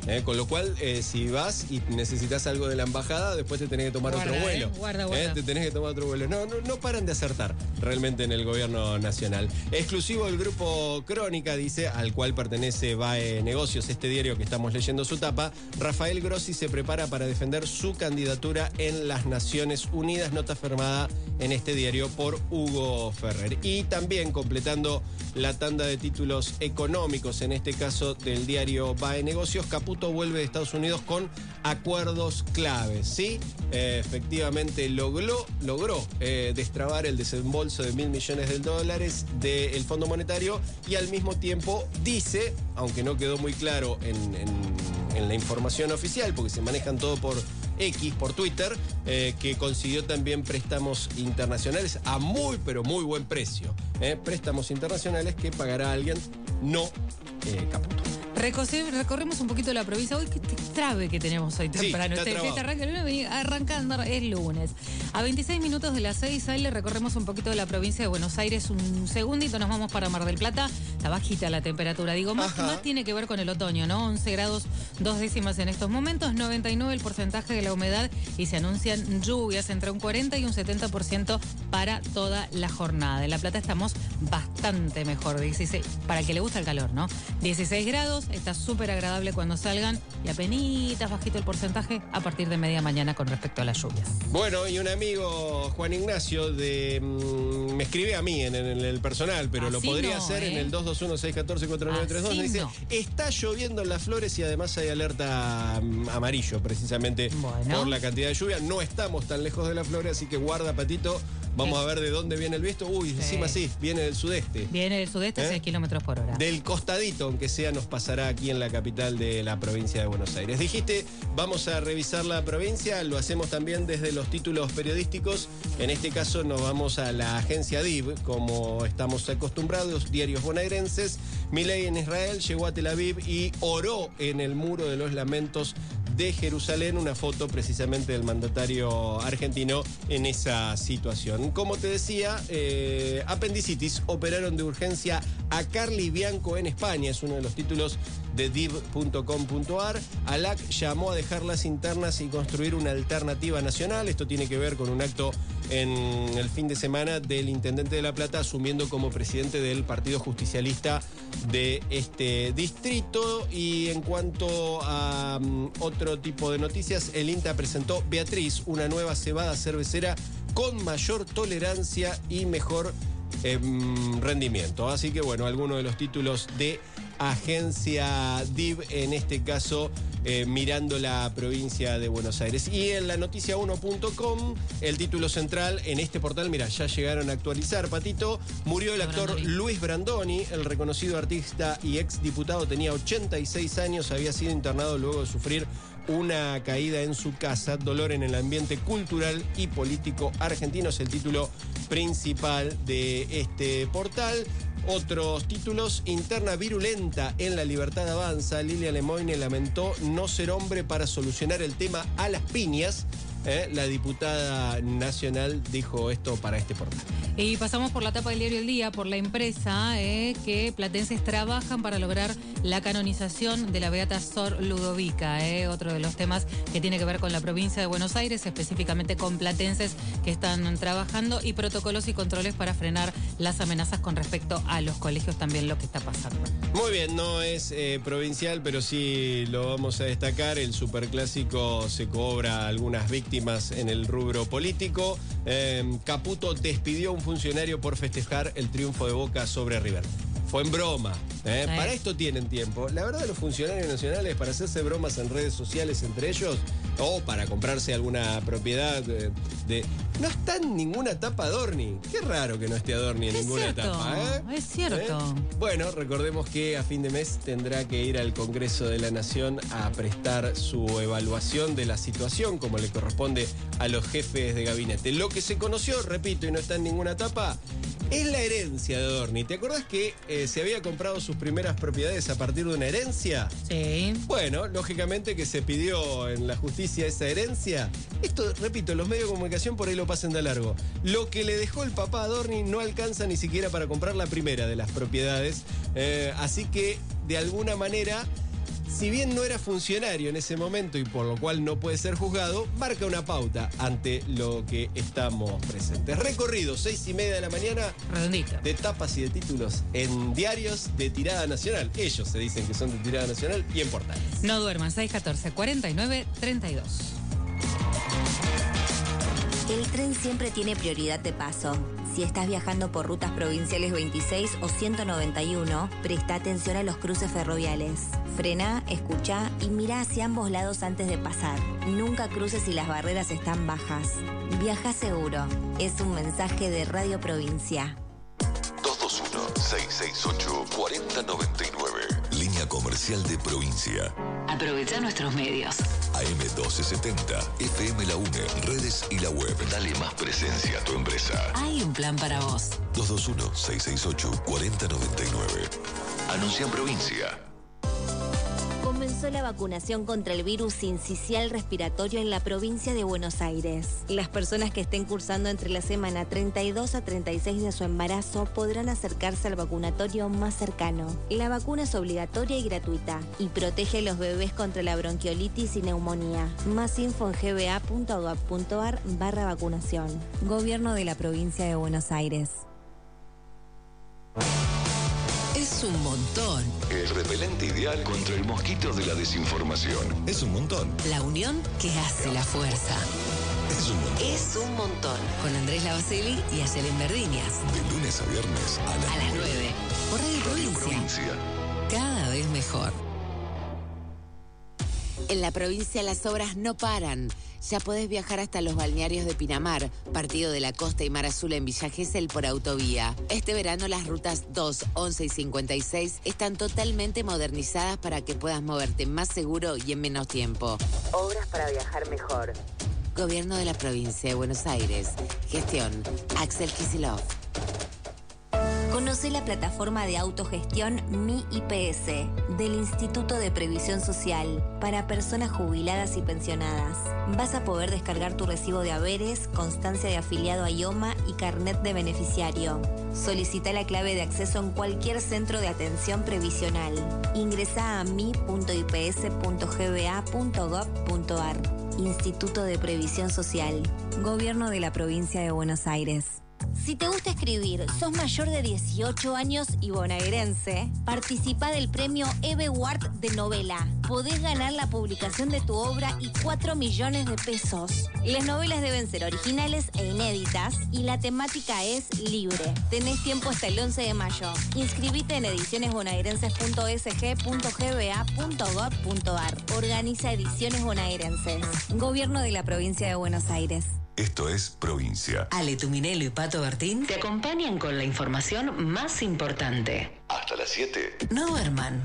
Eh, con lo cual, eh, si vas y necesitas algo de la embajada, después te tenés que tomar Guarda, otro vuelo. eh, guarda, guarda. Eh, te tenés que tomar otro vuelo. No, no, no paran de acertar realmente en el gobierno nacional. Exclusivo del grupo Crónica, dice, al cual pertenece V A E Negocios, este diario que estamos leyendo su tapa. Rafael Grossi se prepara para defender su candidatura en las Naciones Unidas, nota firmada en este diario por Hugo Ferrer. Y también completando la tanda de títulos económicos, en este caso del diario V A E Negocios, Caputo vuelve de Estados Unidos con acuerdos claves, ¿sí? Eh, efectivamente logró, logró eh, destrabar el desembolso de mil millones de dólares del Fondo Monetario y al mismo tiempo dice, aunque no quedó muy claro en, en, en la información oficial, porque se manejan todo por X, por Twitter, eh, que consiguió también préstamos internacionales a muy, pero muy buen precio. Eh, préstamos internacionales que pagará alguien, no eh, Caputo. Recorre- recorremos un poquito la provincia. Hoy, qué trave que tenemos hoy temprano. está Este trabado. fiesta arranca el lunes, vení arrancando, es lunes. A veintiséis minutos de las seis, ahí le recorremos un poquito de la provincia de Buenos Aires. Un segundito, nos vamos para Mar del Plata. Está bajita la temperatura. Digo, más, más tiene que ver con el otoño, ¿no? once grados, dos décimas en estos momentos, noventa y nueve el porcentaje de la humedad y se anuncian lluvias entre un cuarenta y un setenta por ciento para toda la jornada. En La Plata estamos bastante mejor, dieciséis, para el que le gusta el calor, ¿no? dieciséis grados, está súper agradable cuando salgan y apenitas bajito el porcentaje a partir de media mañana con respecto a las lluvias. Bueno, y un amigo, Juan Ignacio, de mmm, me escribe a mí en, en el personal, pero Así lo podría no, hacer ¿eh? en el dos dos uno, seis uno cuatro, cuatro nueve tres dos. Así Dice, no. está lloviendo en Las Flores y además hay alerta mm, amarillo, precisamente Bueno. por la cantidad de lluvia. No estamos tan lejos de Las Flores, así que guarda, Patito. Vamos a ver de dónde viene el viento. Uy, Sí. encima sí, viene del sudeste. Viene del sudeste a ¿Eh? seis kilómetros por hora. Del costadito, aunque sea, nos pasará aquí en la capital de la provincia de Buenos Aires. Dijiste, vamos a revisar la provincia, lo hacemos también desde los títulos periodísticos. En este caso nos vamos a la agencia D I V, como estamos acostumbrados, diarios bonaerenses. Milei en Israel llegó a Tel Aviv y oró en el Muro de los Lamentos de Jerusalén, una foto precisamente del mandatario argentino en esa situación. Como te decía, eh, apendicitis, operaron de urgencia a Carly Bianco en España, es uno de los títulos de div punto com punto ar. ALAC llamó a dejar las internas y construir una alternativa nacional. Esto tiene que ver con un acto en el fin de semana del intendente de La Plata asumiendo como presidente del Partido Justicialista de este distrito. Y en cuanto a um, otro tipo de noticias, el INTA presentó Beatriz, una nueva cebada cervecera con mayor tolerancia y mejor eh, rendimiento. Así que bueno, algunos de los títulos de agencia D I V, en este caso eh, mirando la provincia de Buenos Aires. Y en la noticia uno punto com, el título central en este portal, mira, ya llegaron a actualizar, Patito, murió el actor Brandoni. Luis Brandoni, el reconocido artista y ex diputado, tenía ochenta y seis años, había sido internado luego de sufrir una caída en su casa, dolor en el ambiente cultural y político argentino, es el título principal de este portal. Otros títulos, interna virulenta en La Libertad Avanza, Lilia Lemoyne lamentó no ser hombre para solucionar el tema a las piñas. Eh, la diputada nacional dijo esto para este portal. Y pasamos por la tapa del diario El Día, por la empresa eh, que platenses trabajan para lograr la canonización de la beata Sor Ludovica. Eh, otro de los temas que tiene que ver con la provincia de Buenos Aires, específicamente con platenses que están trabajando, y protocolos y controles para frenar las amenazas con respecto a los colegios, también lo que está pasando. Muy bien, no es eh, provincial, pero sí lo vamos a destacar. El superclásico se cobra algunas víctimas en el rubro político. Eh, Caputo despidió a un funcionario por festejar el triunfo de Boca sobre River. Fue en broma. ¿eh? Sí. Para esto tienen tiempo. La verdad, los funcionarios nacionales, para hacerse bromas en redes sociales entre ellos, o para comprarse alguna propiedad de... de- no está en ninguna tapa Adorni. Qué raro que no esté Adorni en Es ninguna cierto, etapa. ¿eh? es cierto. ¿Eh? Bueno, recordemos que a fin de mes tendrá que ir al Congreso de la Nación a prestar su evaluación de la situación, como le corresponde a los jefes de gabinete. Lo que se conoció, repito, y no está en ninguna etapa, es la herencia de Adorni. ¿Te acordás que eh, se había comprado sus primeras propiedades a partir de una herencia? Sí. Bueno, lógicamente que se pidió en la justicia esa herencia. Esto, repito, los medios de comunicación por ahí lo pasen de largo. Lo que le dejó el papá a Adorni no alcanza ni siquiera para comprar la primera de las propiedades. Eh, así que, de alguna manera, si bien no era funcionario en ese momento y por lo cual no puede ser juzgado, marca una pauta ante lo que estamos presentes. Recorrido, seis y media de la mañana, Redondito. de tapas y de títulos en diarios de tirada nacional. Ellos se dicen que son de tirada nacional y en portales. No duerman, seis catorce, cuarenta y nueve, treinta y dos. El tren siempre tiene prioridad de paso. Si estás viajando por rutas provinciales veintiséis o ciento noventa y uno, presta atención a los cruces ferroviales. Frena, escucha y mira hacia ambos lados antes de pasar. Nunca cruces si las barreras están bajas. Viaja seguro. Es un mensaje de Radio Provincia. dos dos uno, seis seis ocho, cuatro cero nueve nueve. Línea comercial de Provincia. Aprovecha nuestros medios. A M doce setenta, F M La UNE, redes y la web. Dale más presencia a tu empresa. Hay un plan para vos. dos dos uno, seis seis ocho, cuatro cero nueve nueve. Anuncia en Provincia. Comenzó la vacunación contra el virus sincicial respiratorio en la provincia de Buenos Aires. Las personas que estén cursando entre la semana treinta y dos a treinta y seis de su embarazo podrán acercarse al vacunatorio más cercano. La vacuna es obligatoria y gratuita y protege a los bebés contra la bronquiolitis y neumonía. Más info en g b a punto gov punto a r barra vacunación. Gobierno de la provincia de Buenos Aires. Es un montón. El repelente ideal contra el mosquito de la desinformación. Es un montón. La unión que hace la fuerza. Es un montón. Es un montón. Con Andrés Lavaceli y Ayelen Verdiñas. De lunes a viernes a las, A las nueve. Por Radio Provincia. Provincia. Cada vez mejor. En la provincia las obras no paran. Ya podés viajar hasta los balnearios de Pinamar, partido de la Costa y Mar Azul en Villa Gesell por autovía. Este verano las rutas dos, once y cincuenta y seis están totalmente modernizadas para que puedas moverte más seguro y en menos tiempo. Obras para viajar mejor. Gobierno de la provincia de Buenos Aires. Gestión Axel Kicillof. Conoce la plataforma de autogestión Mi I P S del Instituto de Previsión Social para personas jubiladas y pensionadas. Vas a poder descargar tu recibo de haberes, constancia de afiliado a IOMA y carnet de beneficiario. Solicita la clave de acceso en cualquier centro de atención previsional. Ingresa a mi punto i p s punto g b a punto gov punto a r. Instituto de Previsión Social. Gobierno de la Provincia de Buenos Aires. Si te gusta escribir, sos mayor de dieciocho años y bonaerense, participa del premio Eve Ward de novela. Podés ganar la publicación de tu obra y cuatro millones de pesos. Las novelas deben ser originales e inéditas y la temática es libre. Tenés tiempo hasta el once de mayo. Inscribite en ediciones bonaerenses punto s g punto g b a punto gov punto a r. Organiza Ediciones Bonaerenses. Gobierno de la Provincia de Buenos Aires. Esto es Provincia. Ale Tuminelo y Pato Bertín te acompañan con la información más importante. Hasta las siete. No duerman.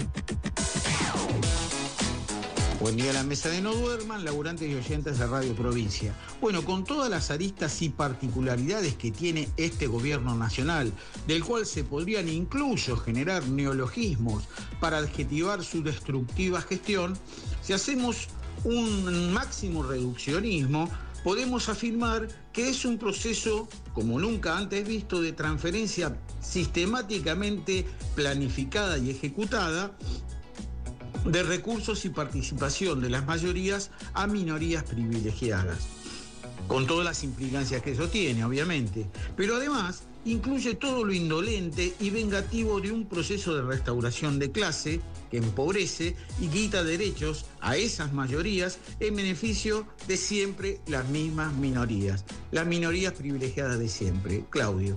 Buen día a la mesa de No Duerman, laburantes y oyentes de Radio Provincia. Bueno, con todas las aristas y particularidades que tiene este gobierno nacional, del cual se podrían incluso generar neologismos para adjetivar su destructiva gestión, si hacemos un máximo reduccionismo, podemos afirmar que es un proceso, como nunca antes visto, de transferencia sistemáticamente planificada y ejecutada de recursos y participación de las mayorías a minorías privilegiadas, con todas las implicancias que eso tiene, obviamente, pero además incluye todo lo indolente y vengativo de un proceso de restauración de clase que empobrece y quita derechos a esas mayorías en beneficio de siempre las mismas minorías, las minorías privilegiadas de siempre. Claudio.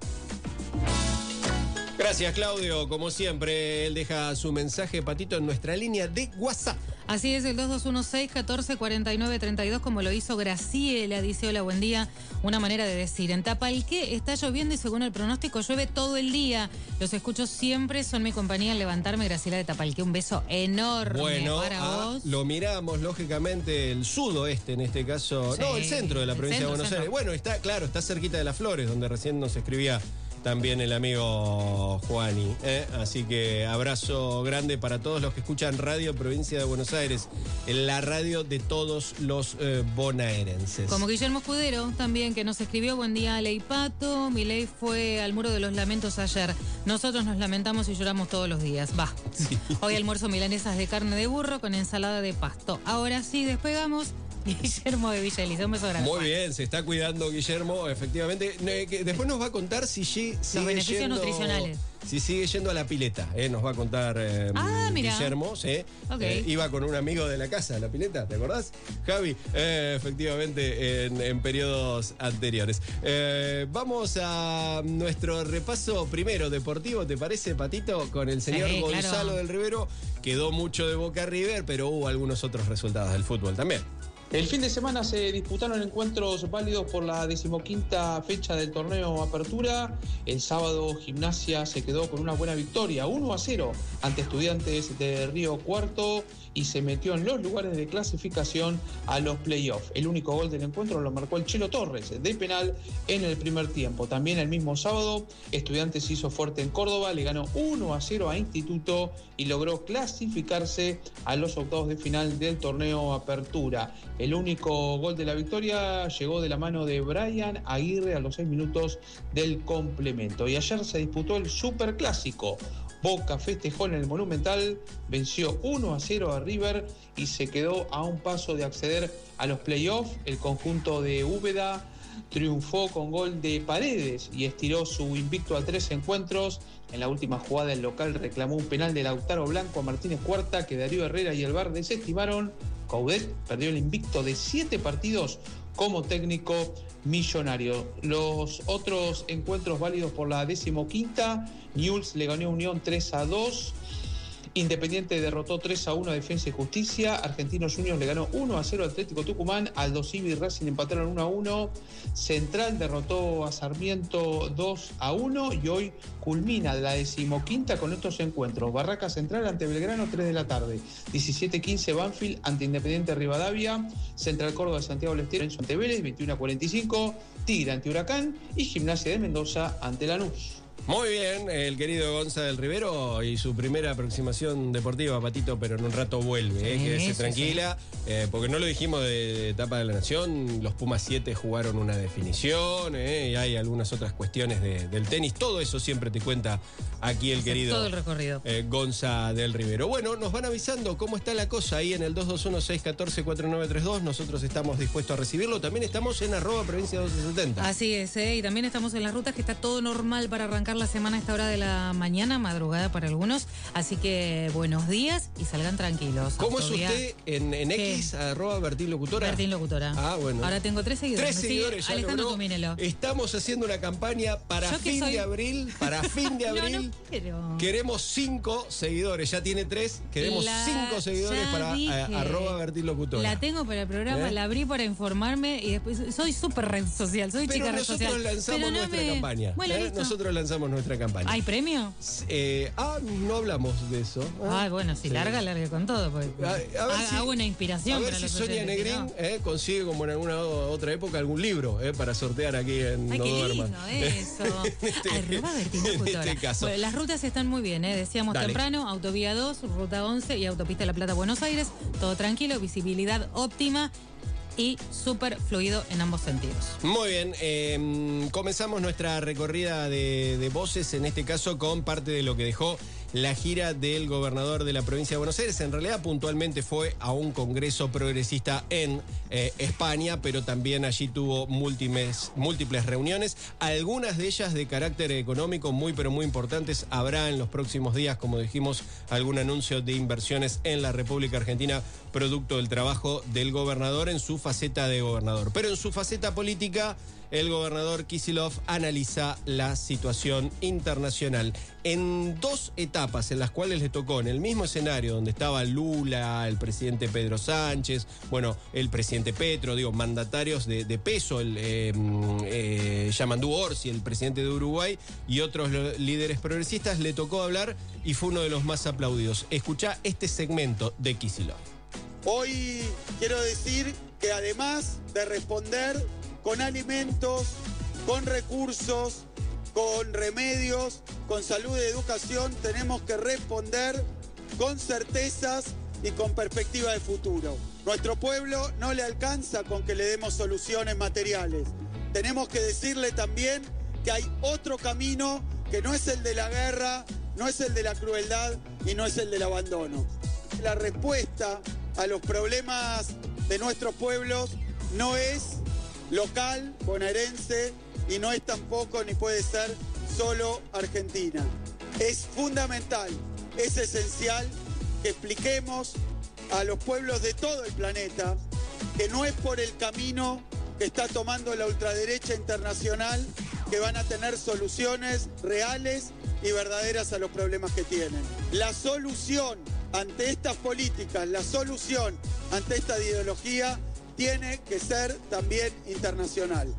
Gracias, Claudio. Como siempre, él deja su mensaje, Patito, en nuestra línea de WhatsApp. Así es, el dos dos uno seis, catorce, cuarenta y nueve, treinta y dos, como lo hizo Graciela, dice hola, buen día. Una manera de decir, en Tapalqué está lloviendo y según el pronóstico llueve todo el día. Los escucho siempre, son mi compañía al levantarme. Graciela de Tapalqué, un beso enorme bueno, para ah, vos. Lo miramos, lógicamente, el sudoeste en este caso, Sí, no, el centro de la el provincia centro, de Buenos centro. Aires. Bueno, está, claro, está cerquita de Las Flores, donde recién nos escribía también el amigo Juani. ¿eh? Así que abrazo grande para todos los que escuchan Radio Provincia de Buenos Aires, la radio de todos los eh, bonaerenses. Como Guillermo Escudero también, que nos escribió: buen día, Ale y Pato. Milei fue al Muro de los Lamentos ayer. Nosotros nos lamentamos y lloramos todos los días. Va. Sí. Hoy almuerzo milanesas de carne de burro con ensalada de pasto. Ahora sí, despegamos. Guillermo de Villa Elisa, un beso grande. Muy bien, se está cuidando Guillermo, efectivamente. Después nos va a contar si sigue los beneficios yendo, nutricionales. Si sigue yendo a la pileta, ¿eh? Nos va a contar eh, ah, Guillermo. ¿sí? Okay. Eh, iba con un amigo de la casa a la pileta, ¿te acordás? Javi, eh, efectivamente, en, en periodos anteriores. Eh, vamos a nuestro repaso primero deportivo, ¿te parece, Patito? Con el señor sí, Gonzalo claro. del Rivero. Quedó mucho de Boca River, pero hubo algunos otros resultados del fútbol también. El fin de semana se disputaron encuentros válidos por la decimoquinta fecha del torneo Apertura. El sábado Gimnasia se quedó con una buena victoria, uno a cero, ante Estudiantes de Río Cuarto y se metió en los lugares de clasificación a los playoffs. El único gol del encuentro lo marcó el Chelo Torres de penal en el primer tiempo. También el mismo sábado Estudiantes se hizo fuerte en Córdoba, le ganó uno a cero a Instituto y logró clasificarse a los octavos de final del torneo Apertura. El único gol de la victoria llegó de la mano de Brian Aguirre a los seis minutos del complemento. Y ayer se disputó el Superclásico. Boca festejó en el Monumental, venció uno a cero a River y se quedó a un paso de acceder a los playoffs. El conjunto de Úbeda triunfó con gol de Paredes y estiró su invicto a tres encuentros. En la última jugada el local reclamó un penal de Lautaro Blanco a Martínez Cuarta que Darío Herrera y el V A R desestimaron. Coudet perdió el invicto de siete partidos como técnico millonario. Los otros encuentros válidos por la decimoquinta, Newell's le ganó a Unión tres a dos, Independiente derrotó tres a uno a Defensa y Justicia, Argentinos Juniors le ganó uno a cero a Atlético Tucumán, Aldo Civi y Racing empataron uno a uno, Central derrotó a Sarmiento dos a uno y hoy culmina la decimoquinta con estos encuentros. Barraca Central ante Belgrano, tres de la tarde, diecisiete quince Banfield ante Independiente Rivadavia, Central Córdoba Santiago del Estero ante Vélez, veintiuno a cuarenta y cinco, Tigre ante Huracán y Gimnasia de Mendoza ante Lanús. Muy bien, el querido Gonza del Rivero y su primera aproximación deportiva, Patito, pero en un rato vuelve, ¿eh? Sí, Quédese sí, tranquila, sí. Eh, porque no lo dijimos de etapa de la Nación, los Pumas siete jugaron una definición, ¿eh? Y hay algunas otras cuestiones de, del tenis, todo eso siempre te cuenta aquí el querido todo el recorrido. Eh, Gonza del Rivero. Bueno, nos van avisando cómo está la cosa ahí en el dos dos uno, seis uno cuatro, cuatro nueve tres dos, nosotros estamos dispuestos a recibirlo, también estamos en arroba provincia doce setenta. Así es, ¿eh? Y también estamos en las rutas, que está todo normal para arrancar la semana a esta hora de la mañana, madrugada para algunos, así que buenos días y salgan tranquilos. ¿Cómo Autovía. es usted en, en X, arroba Bertín Locutora? Bertín Locutora. Ah, bueno. Ahora tengo tres seguidores. Tres Me seguidores, sigue ya Alejandro logró. Tumínelo. Estamos haciendo una campaña para Yo que fin soy- de abril, para fin de abril. No, no quiero. Queremos cinco seguidores, ya tiene tres, queremos La- cinco seguidores ya para dije. a- arroba Bertín Locutora. La tengo para el programa, ¿Eh? la abrí para informarme y después soy súper red social, soy Pero chica red nosotros social. lanzamos Pero no nuestra me- campaña. Bueno, ¿eh? listo. Nosotros lanzamos nuestra campaña. ¿Hay premio? Eh, ah, no hablamos de eso. Ah, Ay, bueno, si sí. larga, larga con todo. Porque A, a ver haga- si, hago una inspiración a ver para si los Sonia oyentes, Negrín ¿no? eh, consigue, como en alguna otra época, algún libro eh, para sortear aquí en Ay, No qué Duermas. lindo eso. En este- Arroba Bertín en Locutora. este caso. Bueno, las rutas están muy bien, ¿eh? Decíamos Dale. temprano, Autovía dos, Ruta once y Autopista La Plata Buenos Aires. Todo tranquilo, visibilidad óptima y súper fluido en ambos sentidos. Muy bien, eh, comenzamos nuestra recorrida de, de voces, en este caso con parte de lo que dejó la gira del gobernador de la provincia de Buenos Aires. En realidad, puntualmente fue a un congreso progresista en eh, España, pero también allí tuvo múltiples, múltiples reuniones, algunas de ellas de carácter económico muy, pero muy importantes. Habrá en los próximos días, como dijimos, algún anuncio de inversiones en la República Argentina, producto del trabajo del gobernador en su faceta de gobernador. Pero en su faceta política, el gobernador Kicillof analiza la situación internacional en dos etapas en las cuales le tocó, en el mismo escenario donde estaba Lula, el presidente Pedro Sánchez, bueno, el presidente Petro, digo, mandatarios de, de peso, el eh, eh, Yamandú Orsi, el presidente de Uruguay, y otros lo- líderes progresistas, le tocó hablar y fue uno de los más aplaudidos. Escuchá este segmento de Kicillof. Hoy quiero decir que además de responder con alimentos, con recursos, con remedios, con salud y educación, tenemos que responder con certezas y con perspectiva de futuro. Nuestro pueblo no le alcanza con que le demos soluciones materiales. Tenemos que decirle también que hay otro camino que no es el de la guerra, no es el de la crueldad y no es el del abandono. La respuesta a los problemas de nuestros pueblos no es local, bonaerense, y no es tampoco ni puede ser solo argentina. Es fundamental, es esencial que expliquemos a los pueblos de todo el planeta que no es por el camino que está tomando la ultraderecha internacional que van a tener soluciones reales y verdaderas a los problemas que tienen. La solución ante estas políticas, la solución ante esta ideología tiene que ser también internacional.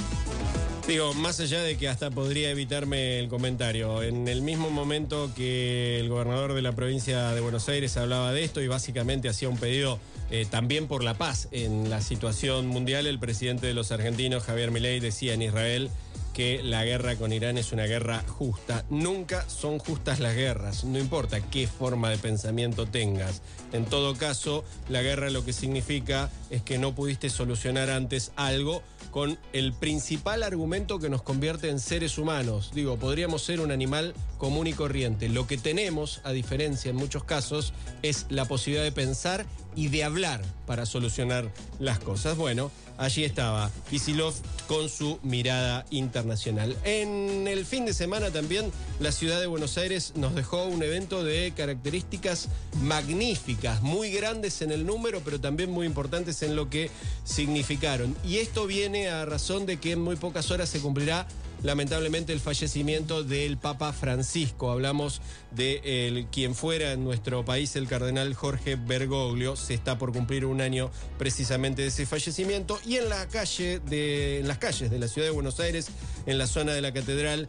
Digo, más allá de que hasta podría evitarme el comentario, en el mismo momento que el gobernador de la provincia de Buenos Aires hablaba de esto y básicamente hacía un pedido eh, también por la paz en la situación mundial, el presidente de los argentinos, Javier Milei, decía en Israel que la guerra con Irán es una guerra justa. Nunca son justas las guerras, no importa qué forma de pensamiento tengas. En todo caso, la guerra lo que significa es que no pudiste solucionar antes algo con el principal argumento que nos convierte en seres humanos. Digo, podríamos ser un animal común y corriente. Lo que tenemos, a diferencia en muchos casos, es la posibilidad de pensar y de hablar para solucionar las cosas. Bueno, allí estaba Kicillof con su mirada internacional. En el fin de semana también la ciudad de Buenos Aires nos dejó un evento de características magníficas, muy grandes en el número, pero también muy importantes en lo que significaron. Y esto viene a razón de que en muy pocas horas se cumplirá lamentablemente el fallecimiento del Papa Francisco. Hablamos de el, quien fuera en nuestro país el cardenal Jorge Bergoglio. Se está por cumplir un año precisamente de ese fallecimiento. Y en la calle de, en las calles de la ciudad de Buenos Aires, en la zona de la catedral,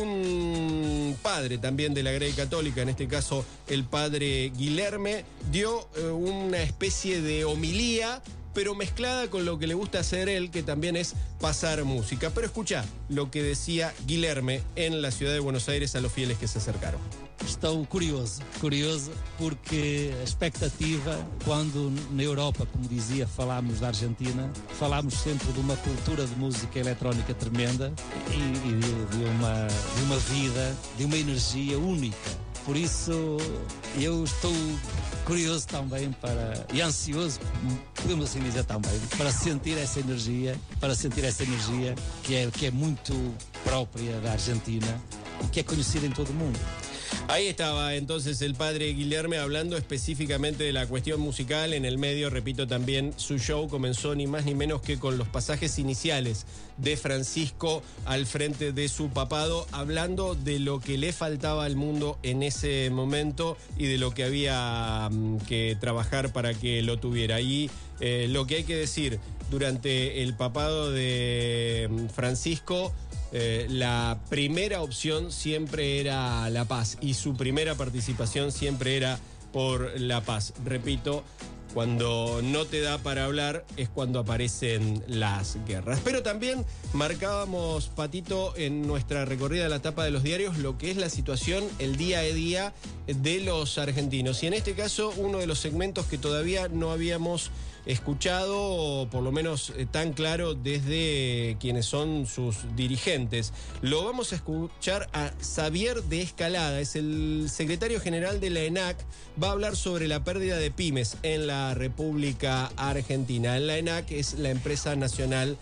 un padre también de la Grey Católica, en este caso el padre Guilherme, dio eh, una especie de homilía, pero mezclada con lo que le gusta hacer él, que también es pasar música. Pero escucha lo que decía Guilherme en la ciudad de Buenos Aires a los fieles que se acercaron. Estou curioso, curioso porque a expectativa, quando na Europa, como dizia, falámos da Argentina, falámos sempre de uma cultura de música eletrónica tremenda e, e de, de, uma, de uma vida, de uma energia única. Por isso, eu estou curioso também para, e ansioso, podemos assim dizer também, para sentir essa energia, para sentir essa energia que é, que é muito própria da Argentina e que é conhecida em todo o mundo. Ahí estaba entonces el padre Guilherme hablando específicamente de la cuestión musical. En el medio, repito, también su show comenzó ni más ni menos que con los pasajes iniciales de Francisco al frente de su papado, hablando de lo que le faltaba al mundo en ese momento y de lo que había um, que trabajar para que lo tuviera. Y eh, lo que hay que decir, durante el papado de Francisco, Eh, la primera opción siempre era la paz y su primera participación siempre era por la paz. Repito, cuando no te da para hablar es cuando aparecen las guerras. Pero también marcábamos, Patito, en nuestra recorrida a la tapa de los diarios, lo que es la situación, el día a día de los argentinos. Y en este caso, uno de los segmentos que todavía no habíamos escuchado, o por lo menos eh, tan claro desde quienes son sus dirigentes. Lo vamos a escuchar a Xavier de Escalada, es el secretario general de la ENAC, va a hablar sobre la pérdida de pymes en la República Argentina. La ENAC es la empresa nacional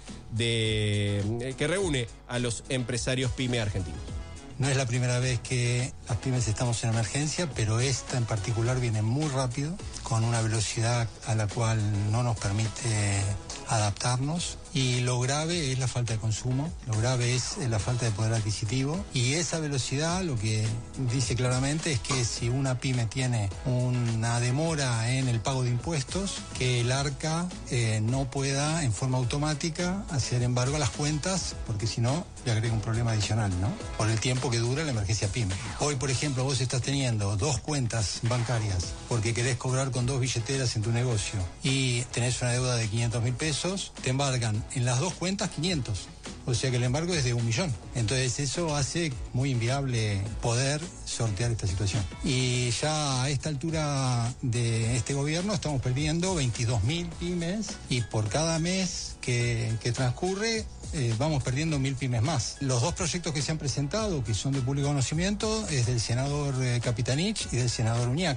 de, eh, que reúne a los empresarios pyme argentinos. No es la primera vez que las pymes estamos en emergencia, pero esta en particular viene muy rápido, con una velocidad a la cual no nos permite adaptarnos. Y lo grave es la falta de consumo, lo grave es la falta de poder adquisitivo. Y esa velocidad lo que dice claramente es que si una pyme tiene una demora en el pago de impuestos, que el ARCA eh, no pueda en forma automática hacer embargo a las cuentas, porque si no le agrega un problema adicional, ¿no? Por el tiempo que dura la emergencia pyme. Hoy, por ejemplo, vos estás teniendo dos cuentas bancarias porque querés cobrar con dos billeteras en tu negocio y tenés una deuda de quinientos mil pesos, te embargan en las dos cuentas quinientos. O sea que el embargo es de un millón. Entonces eso hace muy inviable poder sortear esta situación. Y ya a esta altura de este gobierno estamos perdiendo veintidós mil pymes y por cada mes que, que transcurre eh, vamos perdiendo mil pymes más. Los dos proyectos que se han presentado, que son de público conocimiento, es del senador eh, Capitanich y del senador Uñac.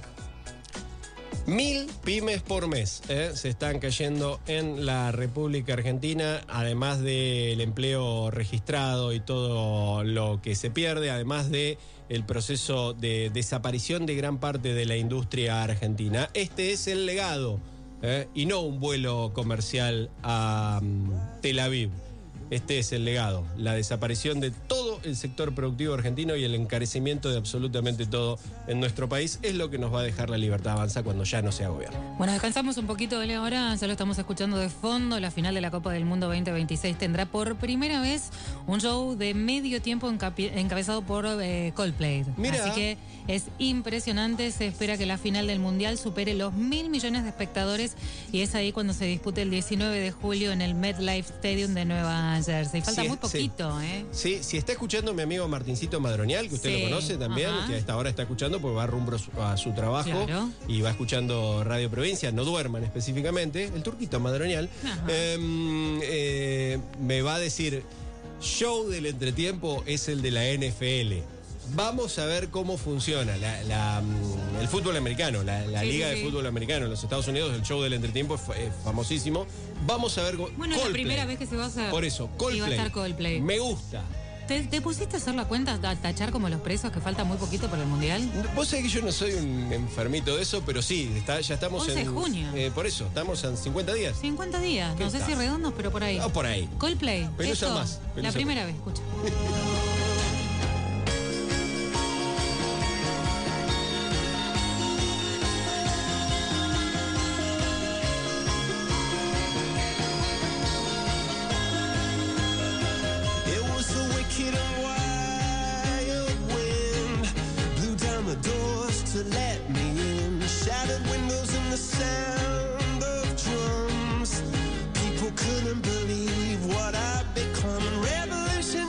Mil pymes por mes ¿eh? se están cayendo en la República Argentina, además del empleo registrado y todo lo que se pierde, además de el proceso de desaparición de gran parte de la industria argentina. Este es el legado ¿eh? y no un vuelo comercial a um, Tel Aviv. Este es el legado, la desaparición de todo el sector productivo argentino y el encarecimiento de absolutamente todo en nuestro país es lo que nos va a dejar la Libertad Avanza cuando ya no sea gobierno. Bueno, descansamos un poquito de ahora, ya lo estamos escuchando de fondo. La final de la Copa del Mundo veinte veintiséis tendrá por primera vez un show de medio tiempo encabezado por eh, Coldplay. Mira. Así que es impresionante, se espera que la final del Mundial supere los mil millones de espectadores y es ahí cuando se dispute el diecinueve de julio en el MetLife Stadium de Nueva Jersey. Falta sí, muy poquito, sí. ¿eh? Sí, si está escuchando mi amigo Martincito Madronial, que usted Sí, lo conoce también, ajá. que a esta hora está escuchando porque va rumbo a su, a su trabajo Claro. y va escuchando Radio Provincia, no duerman específicamente, el turquito Madronial, eh, eh, me va a decir, show del entretiempo es el de la N F L. Vamos a ver cómo funciona la, la, el fútbol americano, la, la Sí, liga sí, de sí. fútbol americano en los Estados Unidos, el show del entretiempo es, fa- es famosísimo. Vamos a ver. Bueno, es la Coldplay. primera vez que se va a hacer. Por eso, Coldplay. Y va a estar Coldplay. Me gusta. ¿Te, te pusiste a hacer la cuenta, a tachar como los presos que falta muy poquito para el Mundial? Vos sabés que yo no soy un enfermito de eso, pero sí, está, ya estamos once de en. junio. eh, por eso, estamos en cincuenta días. cincuenta días, ¿Qué no sé está? si redondos, pero por ahí. Ah, por ahí. Coldplay. Pelusa esto, más, La pelusa primera más. vez, escucha. It was a wicked and wild wind, blew down the doors to let me in, shattered windows and the sound of drums. People couldn't believe what I'd become. Revolutionaries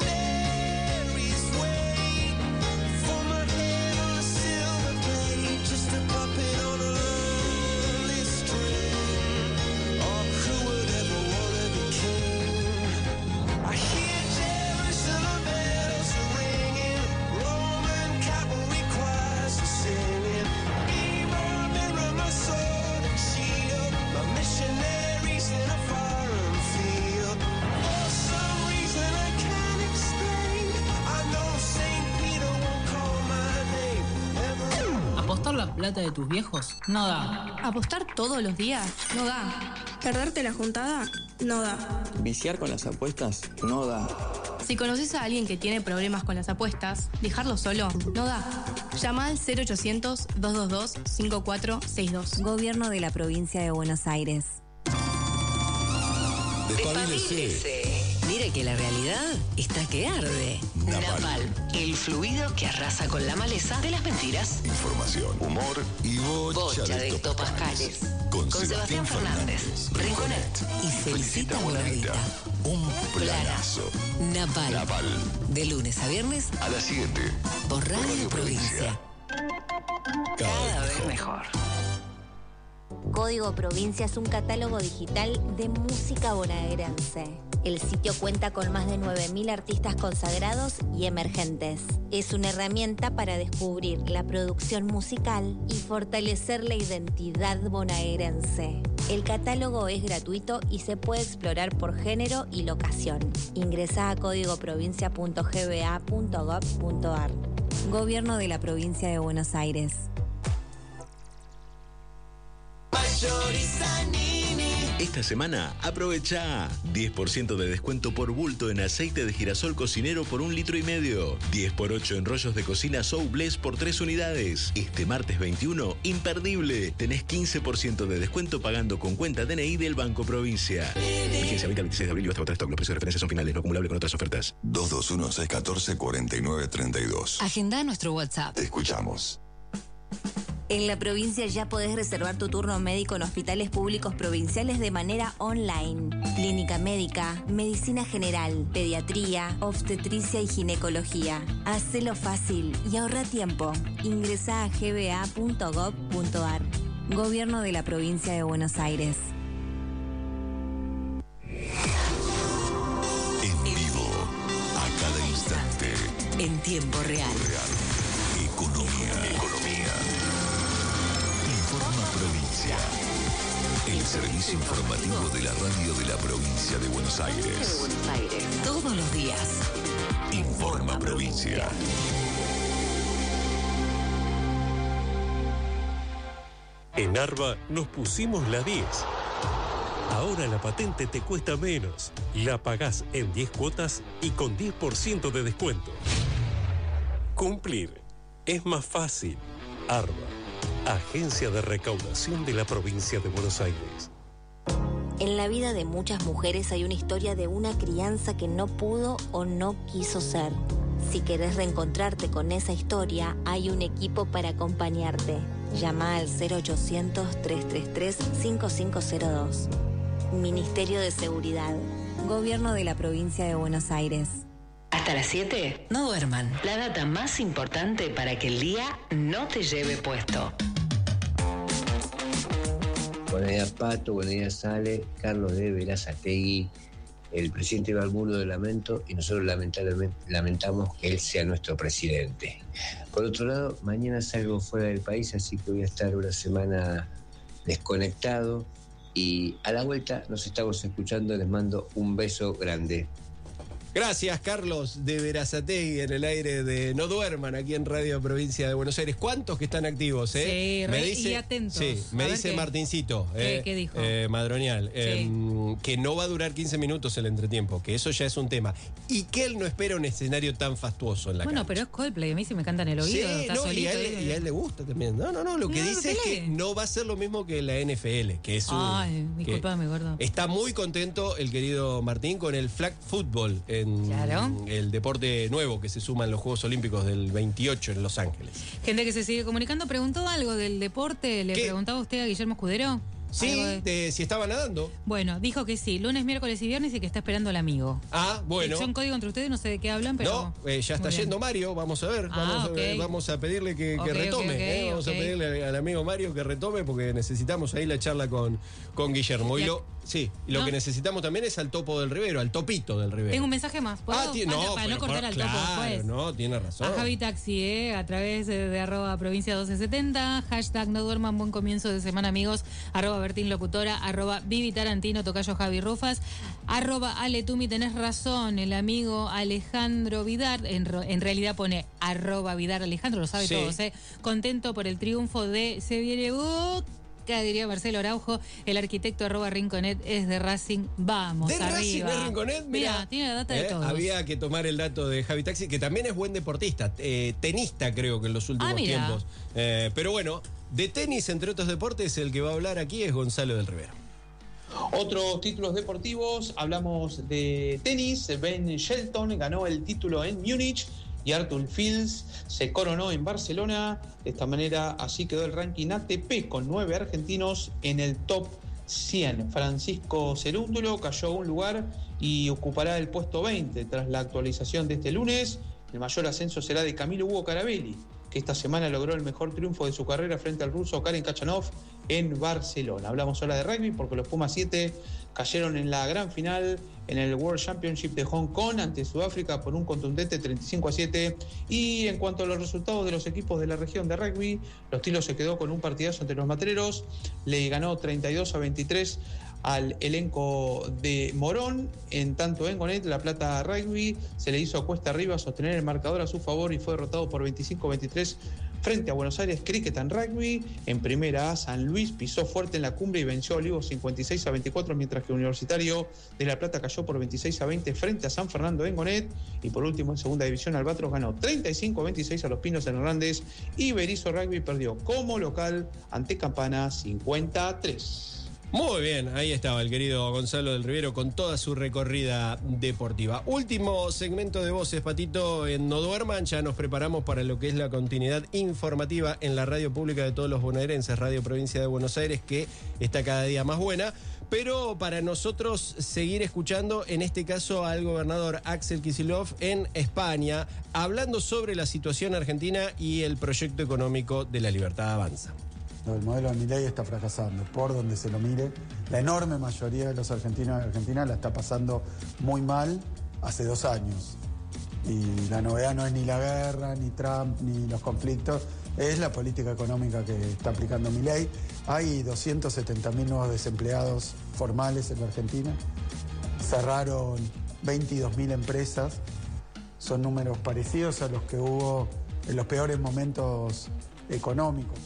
wait for my head on a silver plate, just a puppet on a lonely string. Oh, who would ever wanna be king? I hear Jerusalem bells are ringing, Roman cavalry choirs are singing. Mirror, mirror, my sword and shield, my missionaries in a foreign field. For some reason I can't explain, I know Saint Peter won't call my name ever. ¿Apostar la plata de tus viejos? No da. ¿Apostar todos los días? No da. ¿Perderte la juntada? No da. Viciar con las apuestas no da. Si conoces a alguien que tiene problemas con las apuestas, dejarlo solo no da. Llama al cero ochocientos, doscientos veintidós, cincuenta y cuatro sesenta y dos. Gobierno de la Provincia de Buenos Aires. Despabilese. Mire que la realidad está que arde. Napal. el fluido que arrasa con la maleza de las mentiras. Información, humor y bocha, Bocha de hectopascales. Con, Con Sebastián Fernández, Rinconet y Felicita Bonavita. Un planazo. Napal. Napal. De lunes a viernes A las siete. por Radio, Radio Provincia. Cada vez mejor. Código Provincia es un catálogo digital de música bonaerense. El sitio cuenta con más de nueve mil artistas consagrados y emergentes. Es una herramienta para descubrir la producción musical y fortalecer la identidad bonaerense. El catálogo es gratuito y se puede explorar por género y locación. Ingresa a código provincia punto g b a punto gov punto a r. Gobierno de la Provincia de Buenos Aires. Esta semana aprovecha diez por ciento de descuento por bulto en aceite de girasol cocinero por un litro y medio. diez por ocho en rollos de cocina Soubless por tres unidades. Este martes veintiuno, imperdible. Tenés quince por ciento de descuento pagando con cuenta D N I del Banco Provincia. Vigencia veinte al veintiséis de abril y hasta agotar stock. Los precios de referencia son finales, no acumulable con otras ofertas. dos dos uno, seis uno cuatro, cuatro nueve tres dos. Agenda nuestro WhatsApp. Te escuchamos. En la provincia ya podés reservar tu turno médico en hospitales públicos provinciales de manera online. Clínica médica, medicina general, pediatría, obstetricia y ginecología. Hacelo fácil y ahorra tiempo. Ingresá a g b a punto gov punto a r. Gobierno de la Provincia de Buenos Aires. En vivo, a cada instante. En tiempo real. Real. Economía. Economía. Informa Provincia. El servicio informativo de la radio de la provincia de Buenos Aires. Buenos Aires. Todos los días. Informa Provincia. En Arba nos pusimos la diez. Ahora la patente te cuesta menos. La pagás en diez cuotas y con diez por ciento de descuento. Cumplir es más fácil. Arba, Agencia de Recaudación de la Provincia de Buenos Aires. En la vida de muchas mujeres hay una historia de una crianza que no pudo o no quiso ser. Si querés reencontrarte con esa historia, hay un equipo para acompañarte. Llama al cero ochocientos, trescientos treinta y tres, cincuenta y cinco cero dos. Ministerio de Seguridad. Gobierno de la Provincia de Buenos Aires. Hasta las siete, no duerman. La data más importante para que el día no te lleve puesto. Buenos días, Pato. Buenos días, Ale. Carlos de Verazategui. El presidente va al muro de lamento y nosotros lamentablemente lamentamos que él sea nuestro presidente. Por otro lado, mañana salgo fuera del país, así que voy a estar una semana desconectado y a la vuelta nos estamos escuchando. Les mando un beso grande. Gracias, Carlos de Verazategui, en el aire de No Duerman, aquí en Radio Provincia de Buenos Aires. ¿Cuántos que están activos? Eh? Sí, re y atentos. Sí, me A ver dice qué- Martincito, ¿Qué- eh, qué dijo? eh, Madronial, Sí. eh, que no va a durar quince minutos el entretiempo, que eso ya es un tema. Y que él no espera un escenario tan fastuoso en la Bueno, cancha. pero es Coldplay, a mí sí me canta en el oído, Sí, está no, y, solito. a él, ahí. y a él le gusta también. No, no, no, lo que No, dice es pelee. que no va a ser lo mismo que la N F L, que es un... Ay, que disculpame, gordo. Está muy contento el querido Martín con el flag football, en Claro. el deporte nuevo que se suma en los Juegos Olímpicos del veintiocho en Los Ángeles. Gente que se sigue comunicando, preguntó algo del deporte. ¿Le ¿Qué? preguntaba usted a Guillermo Escudero? Sí, Algo de- de si estaba nadando. Bueno, dijo que sí, lunes, miércoles y viernes y que está esperando al amigo. Ah, bueno. Son código entre ustedes, no sé de qué hablan, pero... No, eh, ya está Muy bien. yendo Mario, vamos a ver, Ah, vamos, a, ver, ok. vamos a pedirle que, que Ok, ok, retome, ok, eh, vamos ok. a pedirle al, al amigo Mario que retome porque necesitamos ahí la charla con, con Guillermo. Y Y a- lo, sí, y lo No. que necesitamos también es al topo del Rivero, al topito del Rivero. Tengo un mensaje más, ¿puedo? Ah, tiene- Para- no, para pero no cortar por- al topo claro, después. no, tiene razón. A Javi Taxi, ¿eh? A través de, de arroba provincia doce setenta, hashtag no duerman, buen comienzo de semana, amigos, arroba Bertín Locutora, arroba Vivi Tarantino, tocayo Javi Rufas, arroba Ale Tumi, tenés razón, el amigo Alejandro Vidar, en, ro- en realidad pone arroba Vidar Alejandro, lo sabe Sí. todos, ¿eh? Contento por el triunfo de Se viene Boca, diría Marcelo Araujo, el arquitecto arroba Rinconet es de Racing, vamos, ¿De arriba. Racing es Rinconet? Mira, Mirá. tiene la data de Eh, todos. Había que tomar el dato de Javi Taxi, que también es buen deportista, eh, tenista creo que en los últimos Ah, mira. tiempos. Eh, pero bueno, de tenis, entre otros deportes, el que va a hablar aquí es Gonzalo del Rivero. Otros títulos deportivos, hablamos de tenis. Ben Shelton ganó el título en Múnich y Arthur Fields se coronó en Barcelona. De esta manera, así quedó el ranking A T P con nueve argentinos en el top cien. Francisco Cerúndulo cayó un lugar y ocupará el puesto veinte tras la actualización de este lunes. El mayor ascenso será de Camilo Hugo Carabelli, que esta semana logró el mejor triunfo de su carrera frente al ruso Karen Khachanov en Barcelona. Hablamos ahora de rugby porque los Pumas siete cayeron en la gran final en el World Championship de Hong Kong ante Sudáfrica por un contundente treinta y cinco a siete. Y en cuanto a los resultados de los equipos de la región de rugby, los Tilos se quedó con un partidazo ante los Matreros, le ganó treinta y dos a veintitrés al elenco de Morón. En tanto en Gonet, La Plata Rugby se le hizo cuesta arriba sostener el marcador a su favor y fue derrotado por veinticinco a veintitrés frente a Buenos Aires Cricket and Rugby. En primera, San Luis pisó fuerte en la cumbre y venció a Olivos cincuenta y seis a veinticuatro, mientras que Universitario de La Plata cayó por veintiséis a veinte frente a San Fernando en Gonet. Y por último, en segunda división, Albatros ganó treinta y cinco a veintiséis a Los Pinos en Hernández y Berizo Rugby perdió como local ante Campana cincuenta a tres. Muy bien, ahí estaba el querido Gonzalo del Rivero con toda su recorrida deportiva. Último segmento de voces, Patito, en No Duerman. Ya nos preparamos para lo que es la continuidad informativa en la radio pública de todos los bonaerenses, Radio Provincia de Buenos Aires, que está cada día más buena. Pero para nosotros seguir escuchando, en este caso, al gobernador Axel Kicillof en España, hablando sobre la situación argentina y el proyecto económico de La Libertad Avanza. El modelo de Milei está fracasando, por donde se lo mire. La enorme mayoría de los argentinos y argentinas la está pasando muy mal hace dos años. Y la novedad no es ni la guerra, ni Trump, ni los conflictos, es la política económica que está aplicando Milei. Hay doscientos setenta mil nuevos desempleados formales en la Argentina. Cerraron veintidós mil empresas. Son números parecidos a los que hubo en los peores momentos económicos.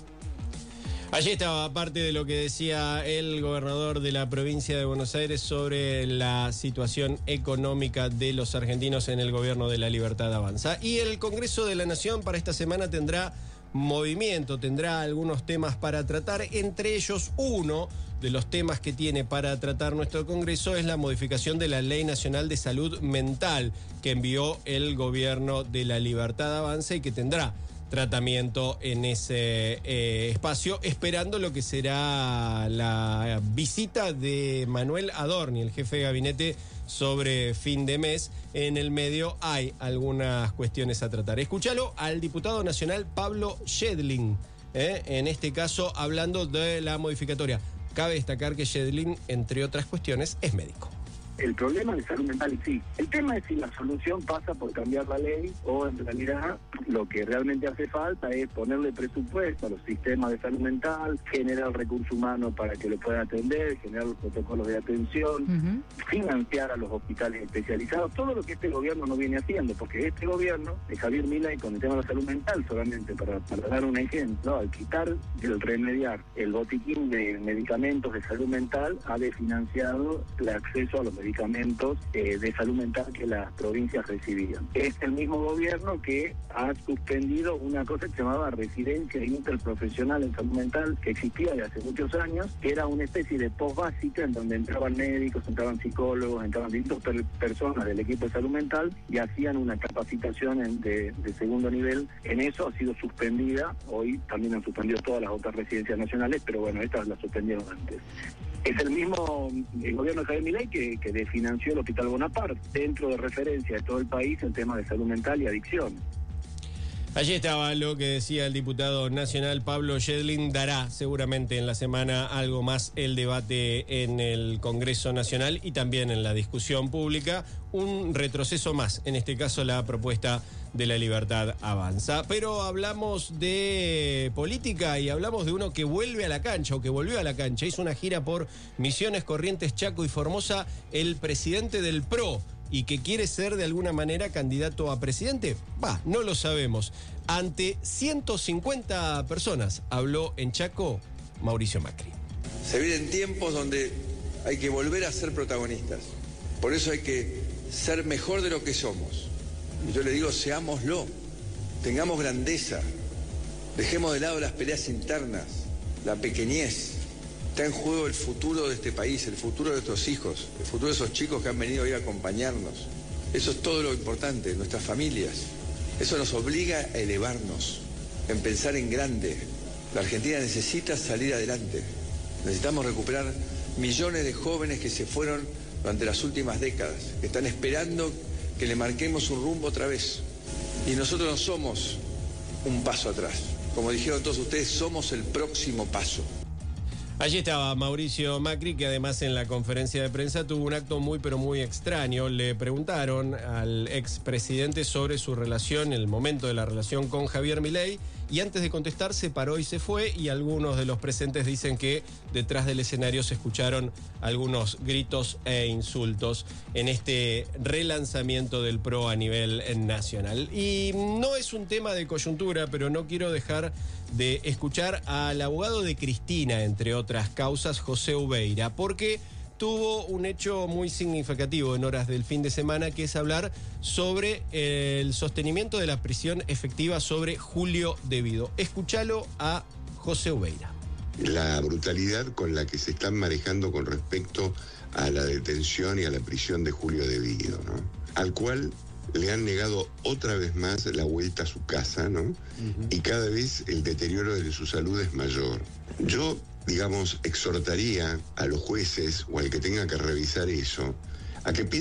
Allí estaba parte de lo que decía el gobernador de la provincia de Buenos Aires sobre la situación económica de los argentinos en el gobierno de La Libertad Avanza. Y el Congreso de la Nación para esta semana tendrá movimiento, tendrá algunos temas para tratar, entre ellos uno de los temas que tiene para tratar nuestro Congreso es la modificación de la Ley Nacional de Salud Mental que envió el gobierno de La Libertad Avanza y que tendrá tratamiento en ese eh, espacio, esperando lo que será la visita de Manuel Adorni, el jefe de gabinete, sobre fin de mes. En el medio hay algunas cuestiones a tratar. Escúchalo al diputado nacional Pablo Schedling, eh, en este caso hablando de la modificatoria. Cabe destacar que Schedling, entre otras cuestiones, es médico. El problema de salud mental sí. El tema es si la solución pasa por cambiar la ley o en realidad lo que realmente hace falta es ponerle presupuesto a los sistemas de salud mental, generar recursos humanos para que lo puedan atender, generar los protocolos de atención, uh-huh. financiar a los hospitales especializados, todo lo que este gobierno no viene haciendo, porque este gobierno de Javier Milei con el tema de la salud mental, solamente para, para dar un ejemplo, al quitar el remediar el botiquín de medicamentos de salud mental, ha desfinanciado el acceso a los medicamentos medicamentos eh, de salud mental que las provincias recibían. Es el mismo gobierno que ha suspendido una cosa que se llamaba residencia interprofesional en salud mental, que existía desde hace muchos años, que era una especie de post básica en donde entraban médicos, entraban psicólogos, entraban distintas per personas del equipo de salud mental y hacían una capacitación en, de, de segundo nivel. En eso ha sido suspendida, hoy también han suspendido todas las otras residencias nacionales, pero bueno, estas las suspendieron antes. Es el mismo el gobierno de Javier Milei que, que desfinanció el Hospital Bonaparte, dentro de referencia de todo el país en temas de salud mental y adicción. Allí estaba lo que decía el diputado nacional Pablo Schedling. Dará seguramente en la semana algo más el debate en el Congreso Nacional y también en la discusión pública. Un retroceso más, en este caso la propuesta de La Libertad Avanza. Pero hablamos de política y hablamos de uno que vuelve a la cancha o que volvió a la cancha. Hizo una gira por Misiones, Corrientes, Chaco y Formosa, el presidente del P R O. Y que quiere ser de alguna manera candidato a presidente, va, no lo sabemos. Ante ciento cincuenta personas habló en Chaco Mauricio Macri. Se vienen tiempos donde hay que volver a ser protagonistas. Por eso hay que ser mejor de lo que somos. Y yo le digo, seámoslo, tengamos grandeza, dejemos de lado las peleas internas, la pequeñez. Está en juego el futuro de este país, el futuro de nuestros hijos, el futuro de esos chicos que han venido hoy a acompañarnos. Eso es todo lo importante, nuestras familias. Eso nos obliga a elevarnos, en pensar en grande. La Argentina necesita salir adelante. Necesitamos recuperar millones de jóvenes que se fueron durante las últimas décadas, que están esperando que le marquemos un rumbo otra vez. Y nosotros no somos un paso atrás. Como dijeron todos ustedes, somos el próximo paso. Allí estaba Mauricio Macri, que además en la conferencia de prensa tuvo un acto muy pero muy extraño. Le preguntaron al expresidente sobre su relación, el momento de la relación con Javier Milei, y antes de contestar se paró y se fue, y algunos de los presentes dicen que detrás del escenario se escucharon algunos gritos e insultos en este relanzamiento del P R O a nivel nacional. Y no es un tema de coyuntura, pero no quiero dejar de escuchar al abogado de Cristina, entre otras causas, José Ubeira, porque tuvo un hecho muy significativo en horas del fin de semana, que es hablar sobre el sostenimiento de la prisión efectiva sobre Julio Devido. Escúchalo a José Ubeira. la brutalidad con la que se están manejando con respecto a la detención y a la prisión de Julio De Vido, ¿no? Al cual le han negado otra vez más la vuelta a su casa, ¿no? Uh-huh. Y cada vez el deterioro de su salud es mayor. Yo, digamos, exhortaría a los jueces o al que tenga que revisar eso a que